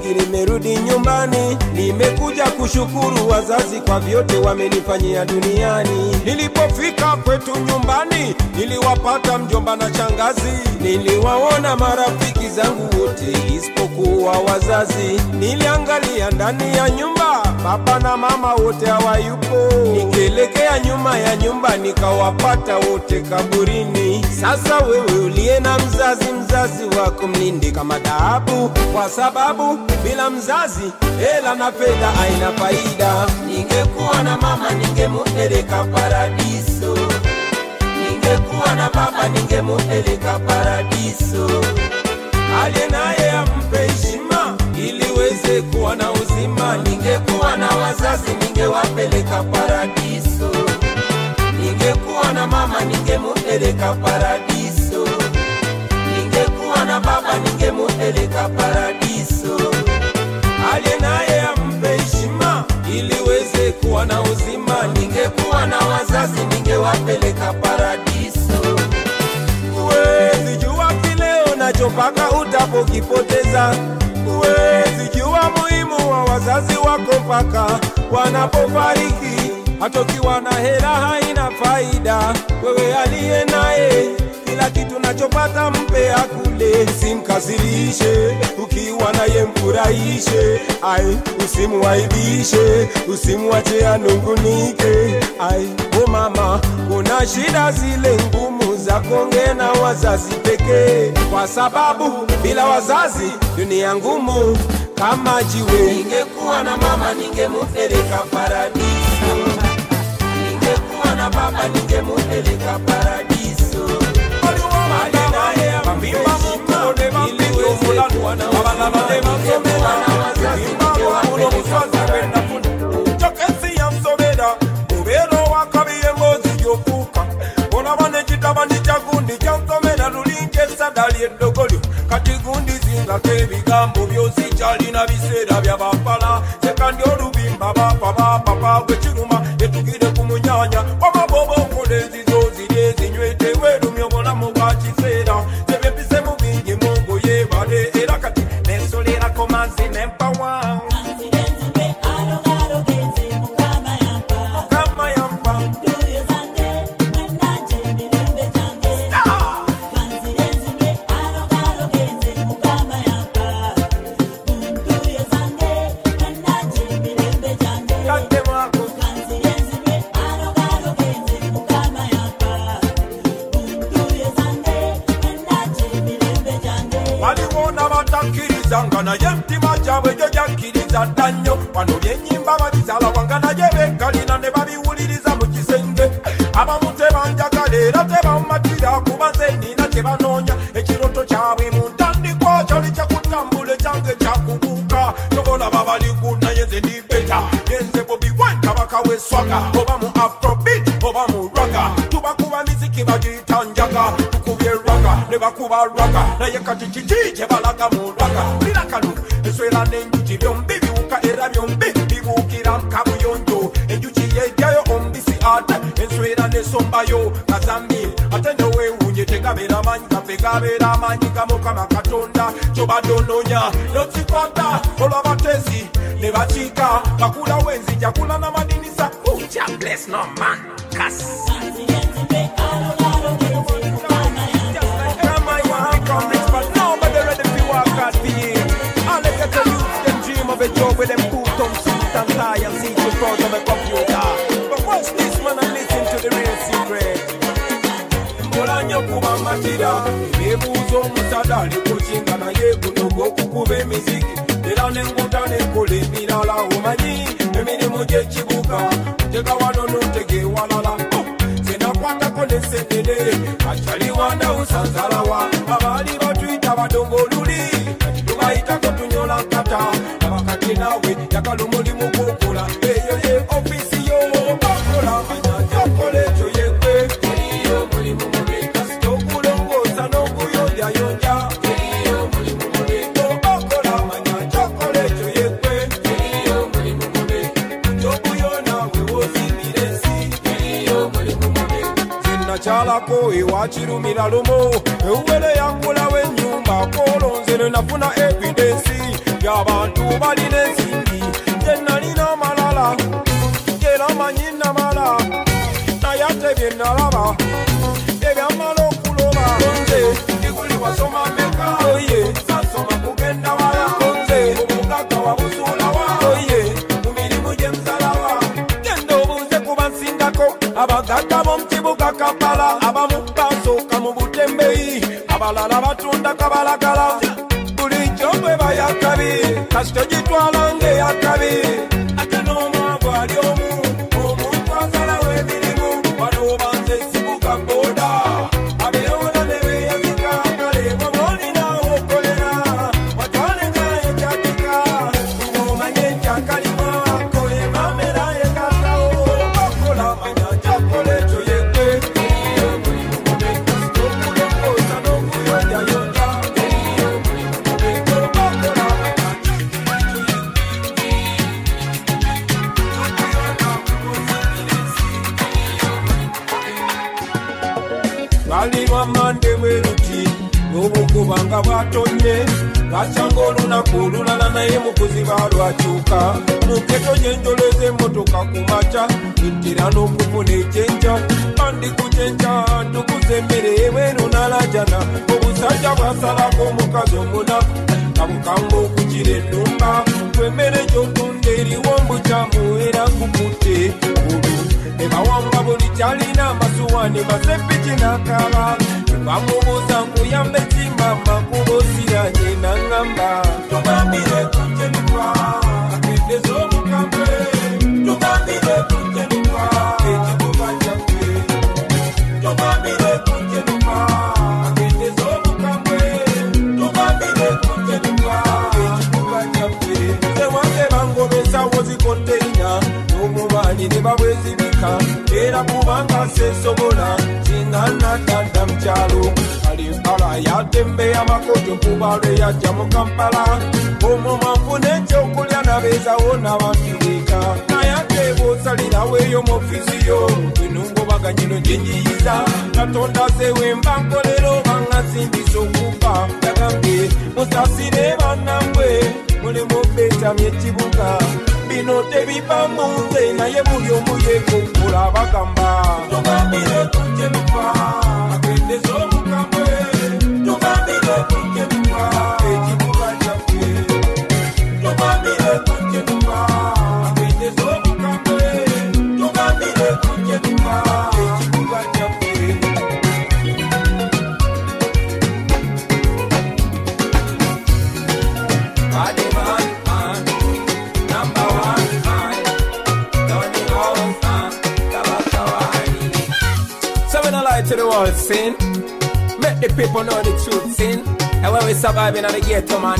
mengi nimerudi nyumbani, nimekuja kushukuru wazazi kwa vyote wamenifanyia duniani. Nilipofika kwetu nyumbani, niliwapata mjomba na shangazi, niliwaona marafiki zangu wote isipokuwa wazazi. Niliangalia ndani ya nyumba, baba na mama wote hawayupo. Nikielekea nyuma ya nyumba, nikawapata wote kaburini. Sasa wewe uliye na mzazi, mzazi wako mlinde kama dhahabu, kwa sababu bila mzazi hela na fedha haina faida. Ningekuwa na mama ningemupeleka paradiso, ningekuwa na baba ningemupeleka paradiso. Aliye naye ampe heshima ili weze kuwa na uzima. Ningekuwa na wazazi ningewapeleka paradiso, ningekuwa na mama ningemupeleka paradiso, ningekuwa na baba ningemupeleka paradiso. Aliye naye ampe heshima ili weze kuwa na uzima. Ningekuwa na wazazi ningewapeleka paradiso. Uwezi jua kile unachopaka utapokipoteza. Uwezi jua muhimu wa wazazi wako mpaka wanapofariki. Hata ukiwa na hela haina faida. Wewe aliye naye kila kitu nachopata mpe akule. Usimkasirishe, ukiwa naye mfurahishe. Ai, usimuaibishe, usimuache anungunike. Ai, o mama, kuna shida zile ngumu za kuongea na wazazi pekee, kwa sababu bila wazazi dunia ngumu kama jiwe. Ningekuwa na mama ningemupeleka paradiso, ningekuwa na baba ningemupeleka paradiso. Katigundi zinga kebigambo byosi chali na bisera bya bapala. Sekandi olubimba bapa bapa bapa wechiruma etugide kumunyanya wamabobo kulezi zozi lezi nywete wedu myobona mwa kisera. Tebepise mu bingi mungu yebale era kati nesolera komanzi nempawa. Zangana yenti majawe jo jakiriza danyo wano yenyimba babizala wangana jebe kalina ne babiwuliriza mu kisenge. Abamute banjagalera tebamatira kubaze nina tebanonya ekiroto kyabwe mu ntandikwa kyali kyakutambula kyange kyakubuuka. Tobola babali kuna yenze ndi beta yenze bobi wine kabaka weswaga oba mu afrobeat oba mu raga. Tubakuba miziki bagitanjaga tukubye raga ne bakuba raga naye kati kiki balaga mu raga. Birakanu eswera n'enjuki byombi biwuka era byombi bibuukira nkabuyonjo. Enjuki yejjayo ombisi ate enswera nesombayo kazambi ate newewunye tegabeera manyi gafe gabeera amanyi gamukama katonda kyobadononya nokikwata olw'abatezi ne bakiika bakula wenzija kula n'amadinisa uja bless no man kas. A job with them two-tone suit and tie and seat in front of a computer. But watch this man and listen to the real secret. Mbolanyo kuba matira ebuuzo omusada alikukinga naye guno gw'okukuba emiziki era n'enguta n'enkola emirala. Omanyi emirimu gy'ekibuga tega wano n'otega ewalala. Senakwatako n'esendere akyali wanda usanzalawa. Abaali batwita badongoluli tubayitako tunyola nkata. Nawe yakala omulimu gw'okola eyo ye ofisi yo bakola manya gy'okola ekyo yekwe. Eriyo omulimu mubi kasita okulongoosa n'okuyonjayonja. Eriyo omulimu mubi bakola manya gy'okola ekyo yekwe. Eriyo omulimu mubi gy'obuyo naawe wozimira ensi. Eriyo omulimu mubi zinnakyalako ewa kirumira lumo ewuwere yankulawo ennyumba. mbakolo nze ne nafuna evidensi y'abantu balina ensimbi gye nalina amalala era manyi namala naye ate bye nalaba ebyamala okuloba nze ndikuli wasoma meka oye sasoma kugenda wala nze omugagga wabusuulawa oye mu mirimu gye musalawa genda obuuze kuba nsindako abagagga b'omukibuga Kampala abamu basooka mu butembeyi abalala batunda kabalagala bulijjo bwe bayakabi kasito gitwala ng'eyakabi ate n'omwavu ali omu omuntu asalawo emirimu waliwo banze esibuga boda abeewona ne beeyazika kale bw'oba olinawo okolera watwalenga ekyatika ng'omanye ekyakalima kole mamera yekasawo bakola manya kyakola ekyo yekwe eriyo mulimu mube kasito okulongoosa n'okuyonjayonja eriyo mulimu mube bakola manya balirwa mande bweruti n'obukubanga bwatonye lwakyanga olunaku olulala naye mukuziba lwakyuka muketo gyenjoleza emmotoka ku maca ettera n'okufuna ekyenca bandi ku kyenca ntukuza emmere ebweru nalajana obusajja bwasalako omukazi omunaku kabukanga okukira ennumba kwemmere gy'otunda eriwo mbukyamu era kukutte olu ebawamba buli kyalina amasuwani masepiki n'akaaba bamubuuza nkuyambe kimama kubosiranye naŋŋamba tugambire kujjenitwa agendeza omukambwe tugambire kujjenitwa ekikuba kyaffe tugambire kujjenitwa agendeza omukambwe tugambire kujjenitwa ekikuba kyaffe sewange bangobesawo zikonteina n'omubaani ne babwezibika era kubanga sesobola kingana dada mukyalo alimpala yatembe amakoto kubalwe yajja mu Kampala omwo manfuna ekyokulya nabeezawo n'abantuleeka naye ate bw'osalirawo eyo mu ofiisi yo enungobaganyino gye nyiyiza katonda zewemba nkolero obanga simbisa okufa yagambye musasire bannambwe mulimu beetamya ekibuga bino tebiba mu nze naye buli omu yeekunkula bagamba tugambire kujjenitwa agendeza omukambwe tugambire kujjenitwa ekibuga kyaffe tugambire kujjenitwa agendeza omukambwe tugambire kujjenitwa ekibuga kyaffe to the world scene, make the people know the truth scene, and when we surviving on the ghetto man.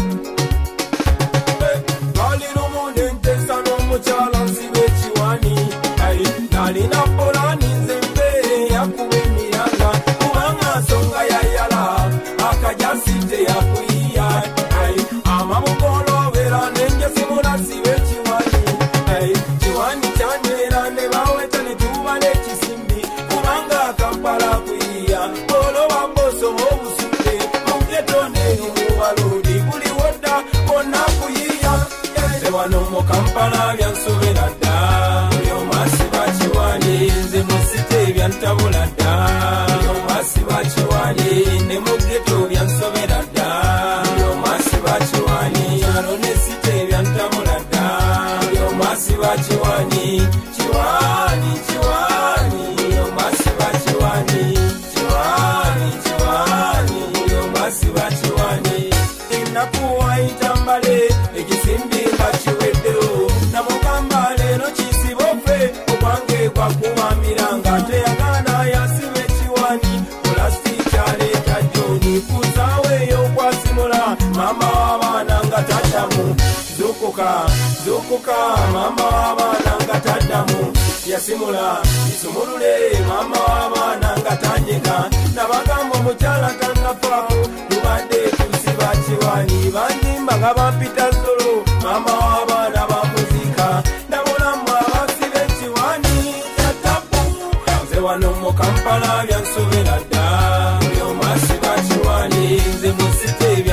Nali no monde ntesa no muchala nsibe chiwani, ay nali na polani nzembe yakube miranga, kubanga songa ya yala, akajasite ya kuiya, ay amabukolo vera nenge simuna sibe chiwani, ay chiwani chanera ne bawe tani tubale chisimbi, kubanga Kampala kuiya, olo wamboso obusude, mugetone umuwaludi, kuli woda, kona kuiya, sewano mu Kampala byansobera dda, buli omasiba kiwani, nze musite byantabula dda, buli omasiba kiwani, ne mugeto byansobera dda, buli omasiba kiwani, kyalo ne site byantabula dda, buli omasiba kiwani, kiwani, kiwani, omasiba kiwani, kiwani, kiwani, omasiba kiwani, ennakuwa itambale, ekisimbi nga kiweddewo, namugamba leero kisibofe, okwange kwakuwamira nga teyagana yasiba ekiwani, pulastika aleeta joni, kuzaawo eyo kwasimula, mama w'abaana nga taddamu, zukuka, zukuka, mama w'abaana nga taddamu, yasimula, isumulule, mama w'abaana nga tanyega, nabagamba omukyala tannafaako, tubadde tusiba kiwani, banjimba nga bampita zolo, mama w'abaana bamuzika, nabulamu abasiba ekiwani, yatapu, nze wano mu Kampala byansobera dda, buli omasiba kiwani, nze musite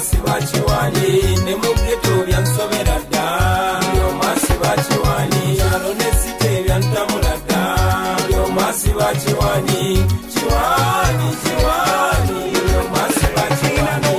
masiba chiwani nemugeto byansobera dda yo masiba chiwani chalo nesite byantamula dda yo masiba chiwani chiwani chiwani yo masiba chiwani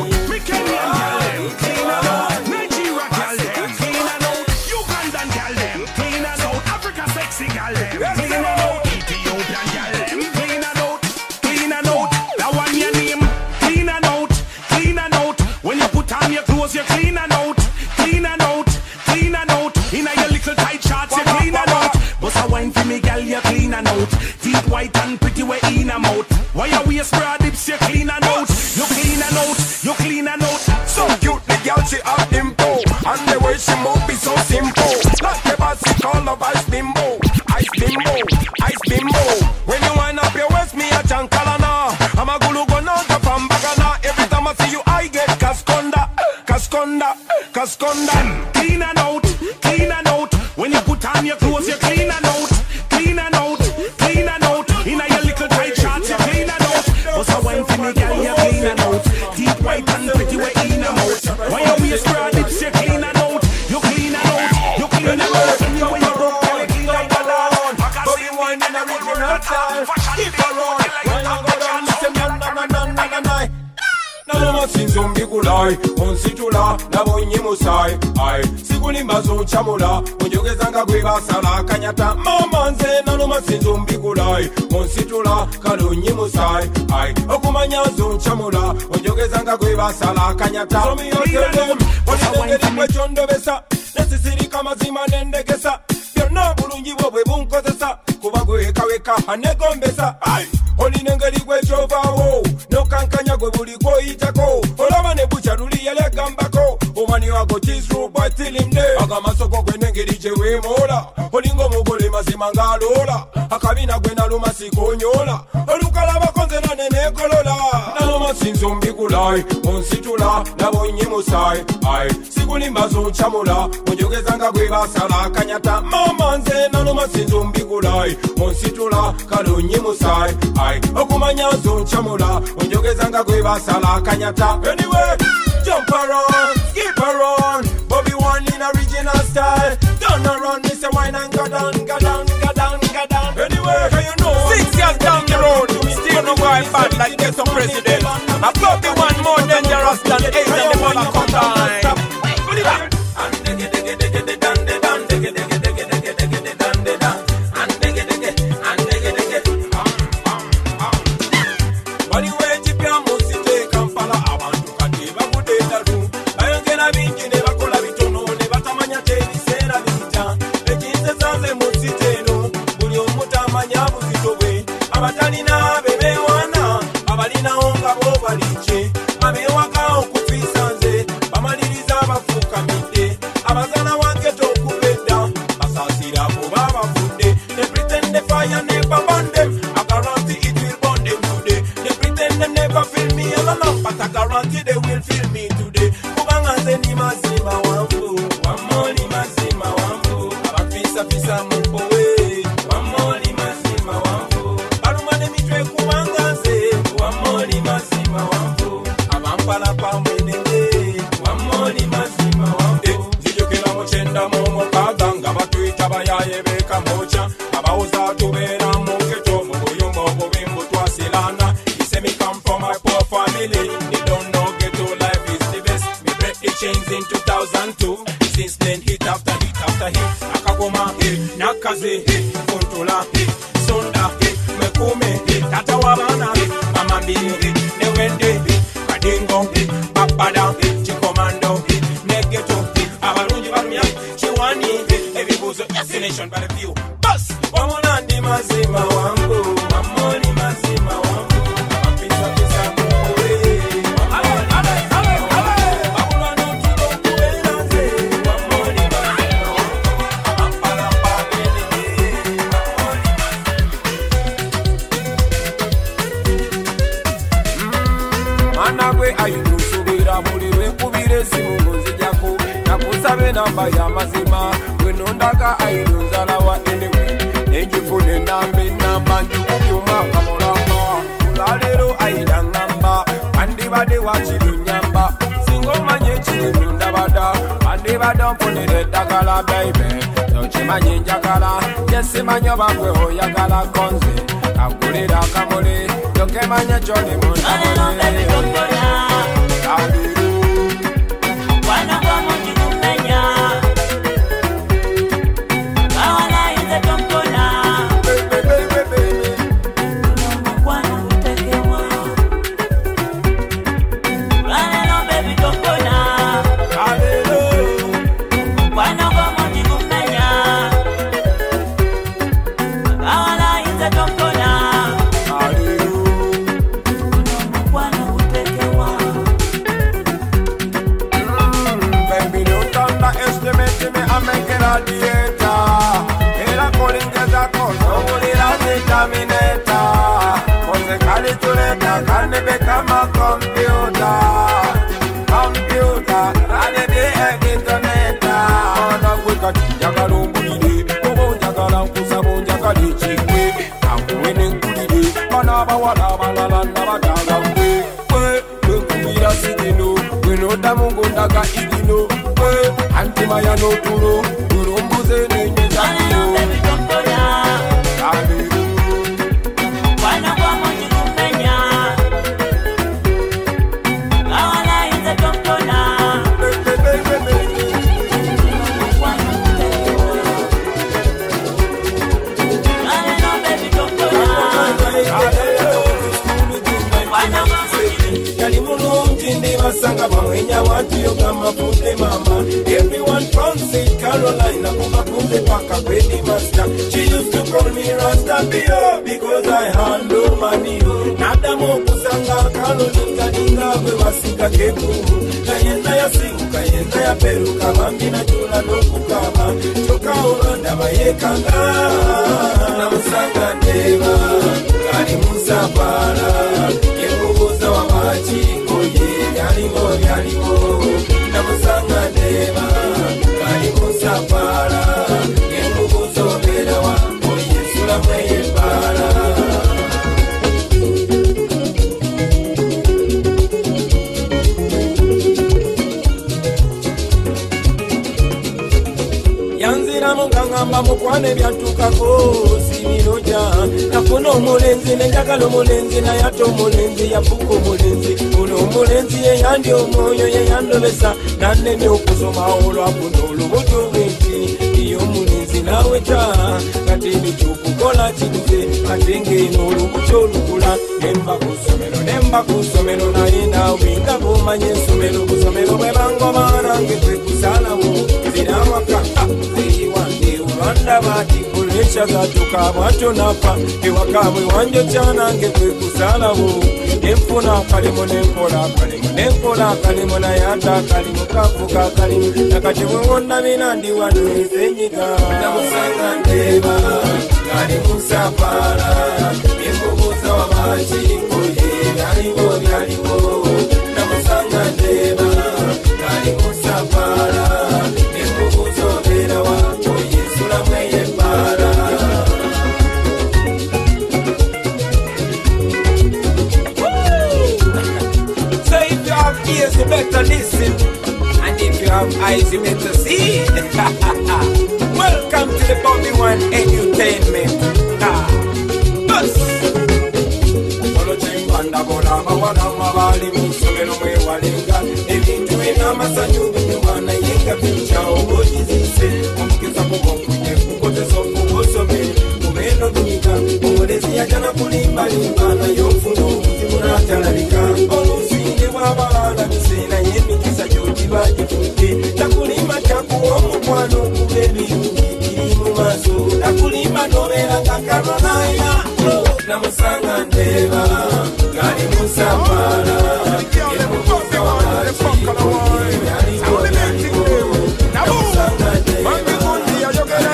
Sexy gal them, clean out. Ethiopian gal them, clean out, clean out. That one your name, clean out, clean out. When you put on your clothes, you clean out, clean out, clean out. Inna your little tight shorts, you clean out. Bust a wine for me, gal, you clean out. Teeth white and pretty, we in a mouth. Why you waist broad dips, you clean out, you clean out, you clean out. So cute, the gal she have dimple, and the way she move is so simple. Like the bicycle of ice bimbo. Ice bimbo, ice bimbo. When you wind up your waist, me a chankalana. I'm a gulu gonna from bagana. Every time I see you, I get casconda, casconda, casconda. Clean and out, clean and out. When you put on your clothes, you clean and out, clean and out, clean and out. Inna your little tight shorts, you clean and out. Bust a wine for me, girl, you clean and out. Deep white and pretty, we in and out. Why you waist broad dips, you clean and out, you clean and out, you clean and out. When you broke, you clean like a dog. Wine in a original style. Keep her on. When I go down, it's a na na na na na na. Na na sinzombi kulai, onsitula na bonyi musai. Ai, sikulimba zonchamula, onjogezanga kwebasala kanyata. Mama nze na no sinzombi kulai, onsitula kalonyi musai. Ai, okumanya zonchamula, onjogezanga kwebasala kanyata. Somi yotelem, onjogezanga kwechondo besa. Nesisiri kama zima nendegesa. Byonna bulungi bwe bunkozesa kuba gweka weka anegombesa ai olinengeri gwechovaawo nokankanya gwe buli kwoyitako olaba ne bukyaluli yalegambako omwani wako kisruba tilimne agamasoko gwenengeri gyeweemoola olinga omugole mazima ng'aloola akabina gwe naluma sikonyola olukalabako nze nane nekolola naluma sinzombi kulai onsitula nabonyi musai ai sikulimba zonchamula onjogezanga gwe basala akanyata mama nze naluma sinzombi kulai onsitula kalonyi musai ai okumanya zonchamula onjogezanga gwe basala akanyata anyway jump around skip around Bobby one in original style turn around me say wine and go down go down go down go down anyway you know six years down the road still no going bad like get some president I got the one more dangerous than eight and the ball come time put it back and dig dig dig dig down the down dig dig dig dig dig down the down and dig dig and dig dig body way chip ya musite Kampala abantu katiba kudeta ru ayongera bingi ne bakola bitono ne batamanya teri sera bita ekinze zanze musite no buli omutamanya buzito bwe abatalina bebewana abalina onga bo baliche amewaka okufisa nze bamaliriza abafuka midde abazana wange tokubedda basasira kuba bafudde they pretend they fire never burn them I guarantee it will burn them today they pretend they never feel me alone but I guarantee they will feel me today kubanga nze ni mazima wangu wamoni mazima wangu abafisa fisa mpowe wamoni mazima wangu barumane mitwe kubanga nze wamoni mazima wangu abampala pamwenenge wamoni mazima wangu zijokera muchenda momo kadanga batwita bayaye beka mocha abauza tubera muketo mubuyumba obubimbu twasilana ise me come from my poor family they don't know ghetto life is the best me break the chains in two thousand two since then hit after hit after hit akagoma hit nakaze hit controller hit sonda hit mekume hit tata wabana hit mama mbili hit newende hit kadingo hit babada hit chikomando hit negeto hit abalungi balumya chiwani hit ebibuzo destination by the view bus wamulandi mazima wangu mamoni mazima wangu abapisa pisa mkowe Anagwe ayukusubira mulirwe kubire simu nzijako nakusabe namba ya mazima wenondaga ayirunzalawa enewe nejifune nambe namba njukubyuma kamulamba kulalero ayidangamba andi bade wachirunyamba singo Bandi bunda bada, bandi bada pone de takala baby. Don't you man yakala, yes man yabakwe ho yakala konze. Akuri da kamole, yoke manya jolly mon. Wana kwa mungi kumenya, kawana ize tompona. Wana kutekewa, wana no baby tompona. Wana kwa mungi kumenya, kawana ize tompona. Wana kutekewa. Baby, don't underestimate me, I'm making a theater. Era calling as a call, nobody has a terminator. Cause the calculator can become a computer. Computer, and the internet. On a quick at Yagalumbi, Bobo Jagalam, Kusabon Jagadi, Chikwe, I'm winning goody. Manaba, Wadaba, Nava, Jagawe, Kuya Sidino, we know Damungundaga Idino, Antimaya no Turo, Urumbuze, Nizamio. Wana kwa mungi kumenya, kawana ize tompona. Wana kutekewa, wana no baby tompona. Wana kwa mungi Kalimuno mtindi masanga mawenya watu yoga mafunde mama. Everyone from Saint Carolina kuma kunde paka kweni master. She used to call me Rasta Pio because I handle money. Nada mo kusanga Carolina dinga we wasika keku. Kayenda ya singu kayenda ya peru kamambi na jula no kukama. Toka Orlando mayekanga na musanga ndeva. Kali musapara Yemubuza wa machiko ye Yalimo yalimo Namusanga ndeva Kali musapara Yemubuza wa mera wa Oye sula mweye para. Yanzira mungangamba mukwane byatukako simiroja. Nafuna omulenzi nenjagala omulenzi naye ate omulenzi yafuka omulenzi. Ono omulenzi yeyandi omwoyo yeyandobesa nannemye okusoma olwafuna olubuto bwenti. Iyo omulenzi naweta kati nikyokukola kibuze ate ngeno olubuto olukula. Nemba ku ssomero nemba ku ssomero naye naawe nga bw'omanya ensomero kusomero bwe bangoba nange kwe kusalawo ziramaka zeyiwange olwanda bati kulesha zatuka bwato napa ewakabwe wanje kyanange kwe kusalawo enfuna akalimu nenkola akalimu nenkola akalimu naye ate akalimu kafuka akalimu nakati bwewonna bina ndi wano ezenyiga namusanga ndeba ngali musafara embubuza wabakiko ye byaliwo byaliwo namusanga ndeba ngali musafara embubuza obeera wako yesula mweyebara. So if you have ears you better listen, and if you have eyes you better see. Welcome to the Bobby One Entertainment. Ah, bus. Solo chimbanda bola mabana mabali musomero mwe walenga ebintu enamasanyu binywana yenga picha obojizise omukiza kubokunye kukoteso kubosome kumeno dunika omulezi yajana kulimba limbana yofuno muzimuna atalabika olusinde bw'abaana bisena y'emikisa gyogiba gifutte takulima kyakuwa omukwano kuba ebirungi biri mu maaso takulima nobeera kakanonaya namusanga ndeba ngali musafara emubuza wabakiko yaliwo yaliwo namusanga ndeba musafara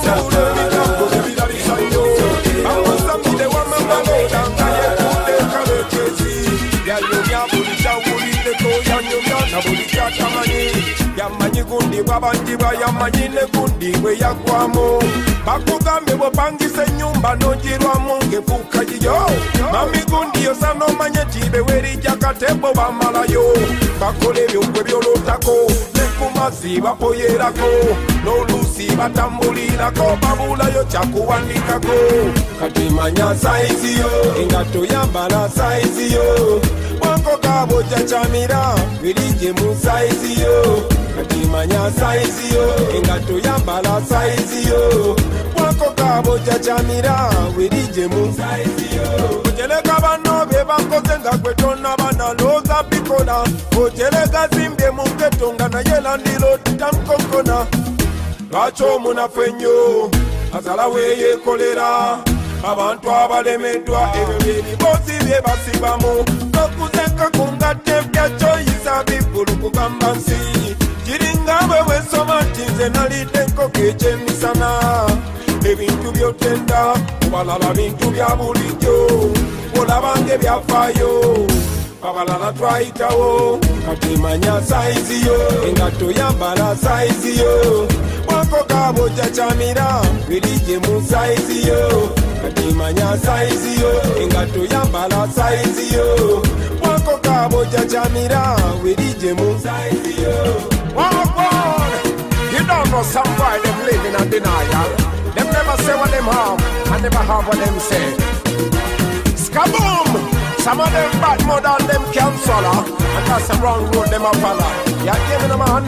amusamide wamamaloda ngayekudekabekezi yanyumya buli kyawulireko yanyumya na buli kyatamanyi yamanyi gundi bw'abanji bwa yamanyi ne gundi bwe yagwamu bakugambe bopangise nyumba nogirwamu ngefuuka yiyo mamigundi yosa nomanye tibe werija katebo bamalayo bakola ebyokwe byolotako nekumazi bapoyerako n'oluusi batambulirako babulayo kyakuwandikako kati manya saiziyo engato yambala saiziyo wankoka bojja kyamira wirije mu saiziyo kati manya saiziyo engato yambala saiziyo wankoka bojja kyamira wirije mu saiziyo ojeleka bano be bakoze nga gwe tonnaba looza bikola ojeleka zimbye mu nketo nga naye landiro tankokona lwaki omunafu ennyo azala weeyekolera abantu abalemeddwa ebyo byebiboozi bye basibamu nokuzeka ku ngatto byakyoyisa biggulu kugamba nsi kiringa bwe wesoma nti nze nalidde enkoko ekyemisana ebintu byotenda obalala bintu bya bulijjo olabanga ebyafaayo abalala twayitawo kati manya saiziyo engatto yambala saiziyo wankoka bojja kyamira wirije mu saiziyo kati manya saiziyo engatto yambala saiziyo wankoka bojja kyamira wirije mu saiziyo. Walk on! You don't know some boy them living in denial. Them never say what them have and never have what them say. Skaboom! Some of them bad more than them can swallow. And that's the wrong road them a follow. You hear me, man?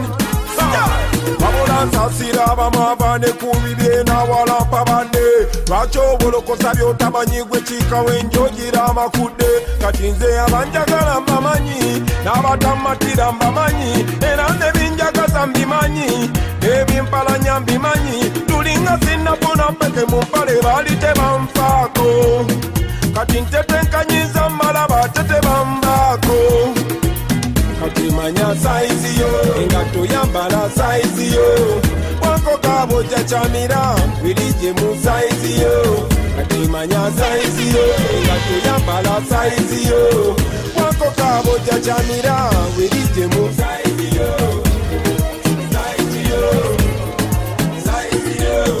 babulansa sira bamavane kubibye nawala pabande lwaki obolokosa byotamanyi gwe kikawe njogira amakudde kati nze abanjagala mbamanyi n'abatamatira mbamanyi era nebinjagaza mbimanyi ebimpalanya mbimanyi tulinga sinnafuna mpeke mu mpale baali tebanfaako kati ntetenkanyiza mmalaba tetebambaako kati manya saiziyo engatto yambala saiziyo wankoka bojja kyamira wirije mu saiziyo kati manya saiziyo engatto yambala saiziyo wankoka bojja kyamira wirije mu saiziyo saiziyo saiziyo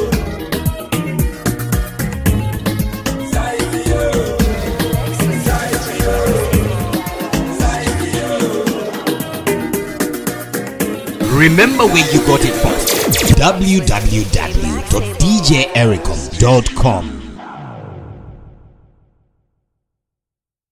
saiziyo saiziyo. Remember where you got it from. w w w dot d j ericom dot com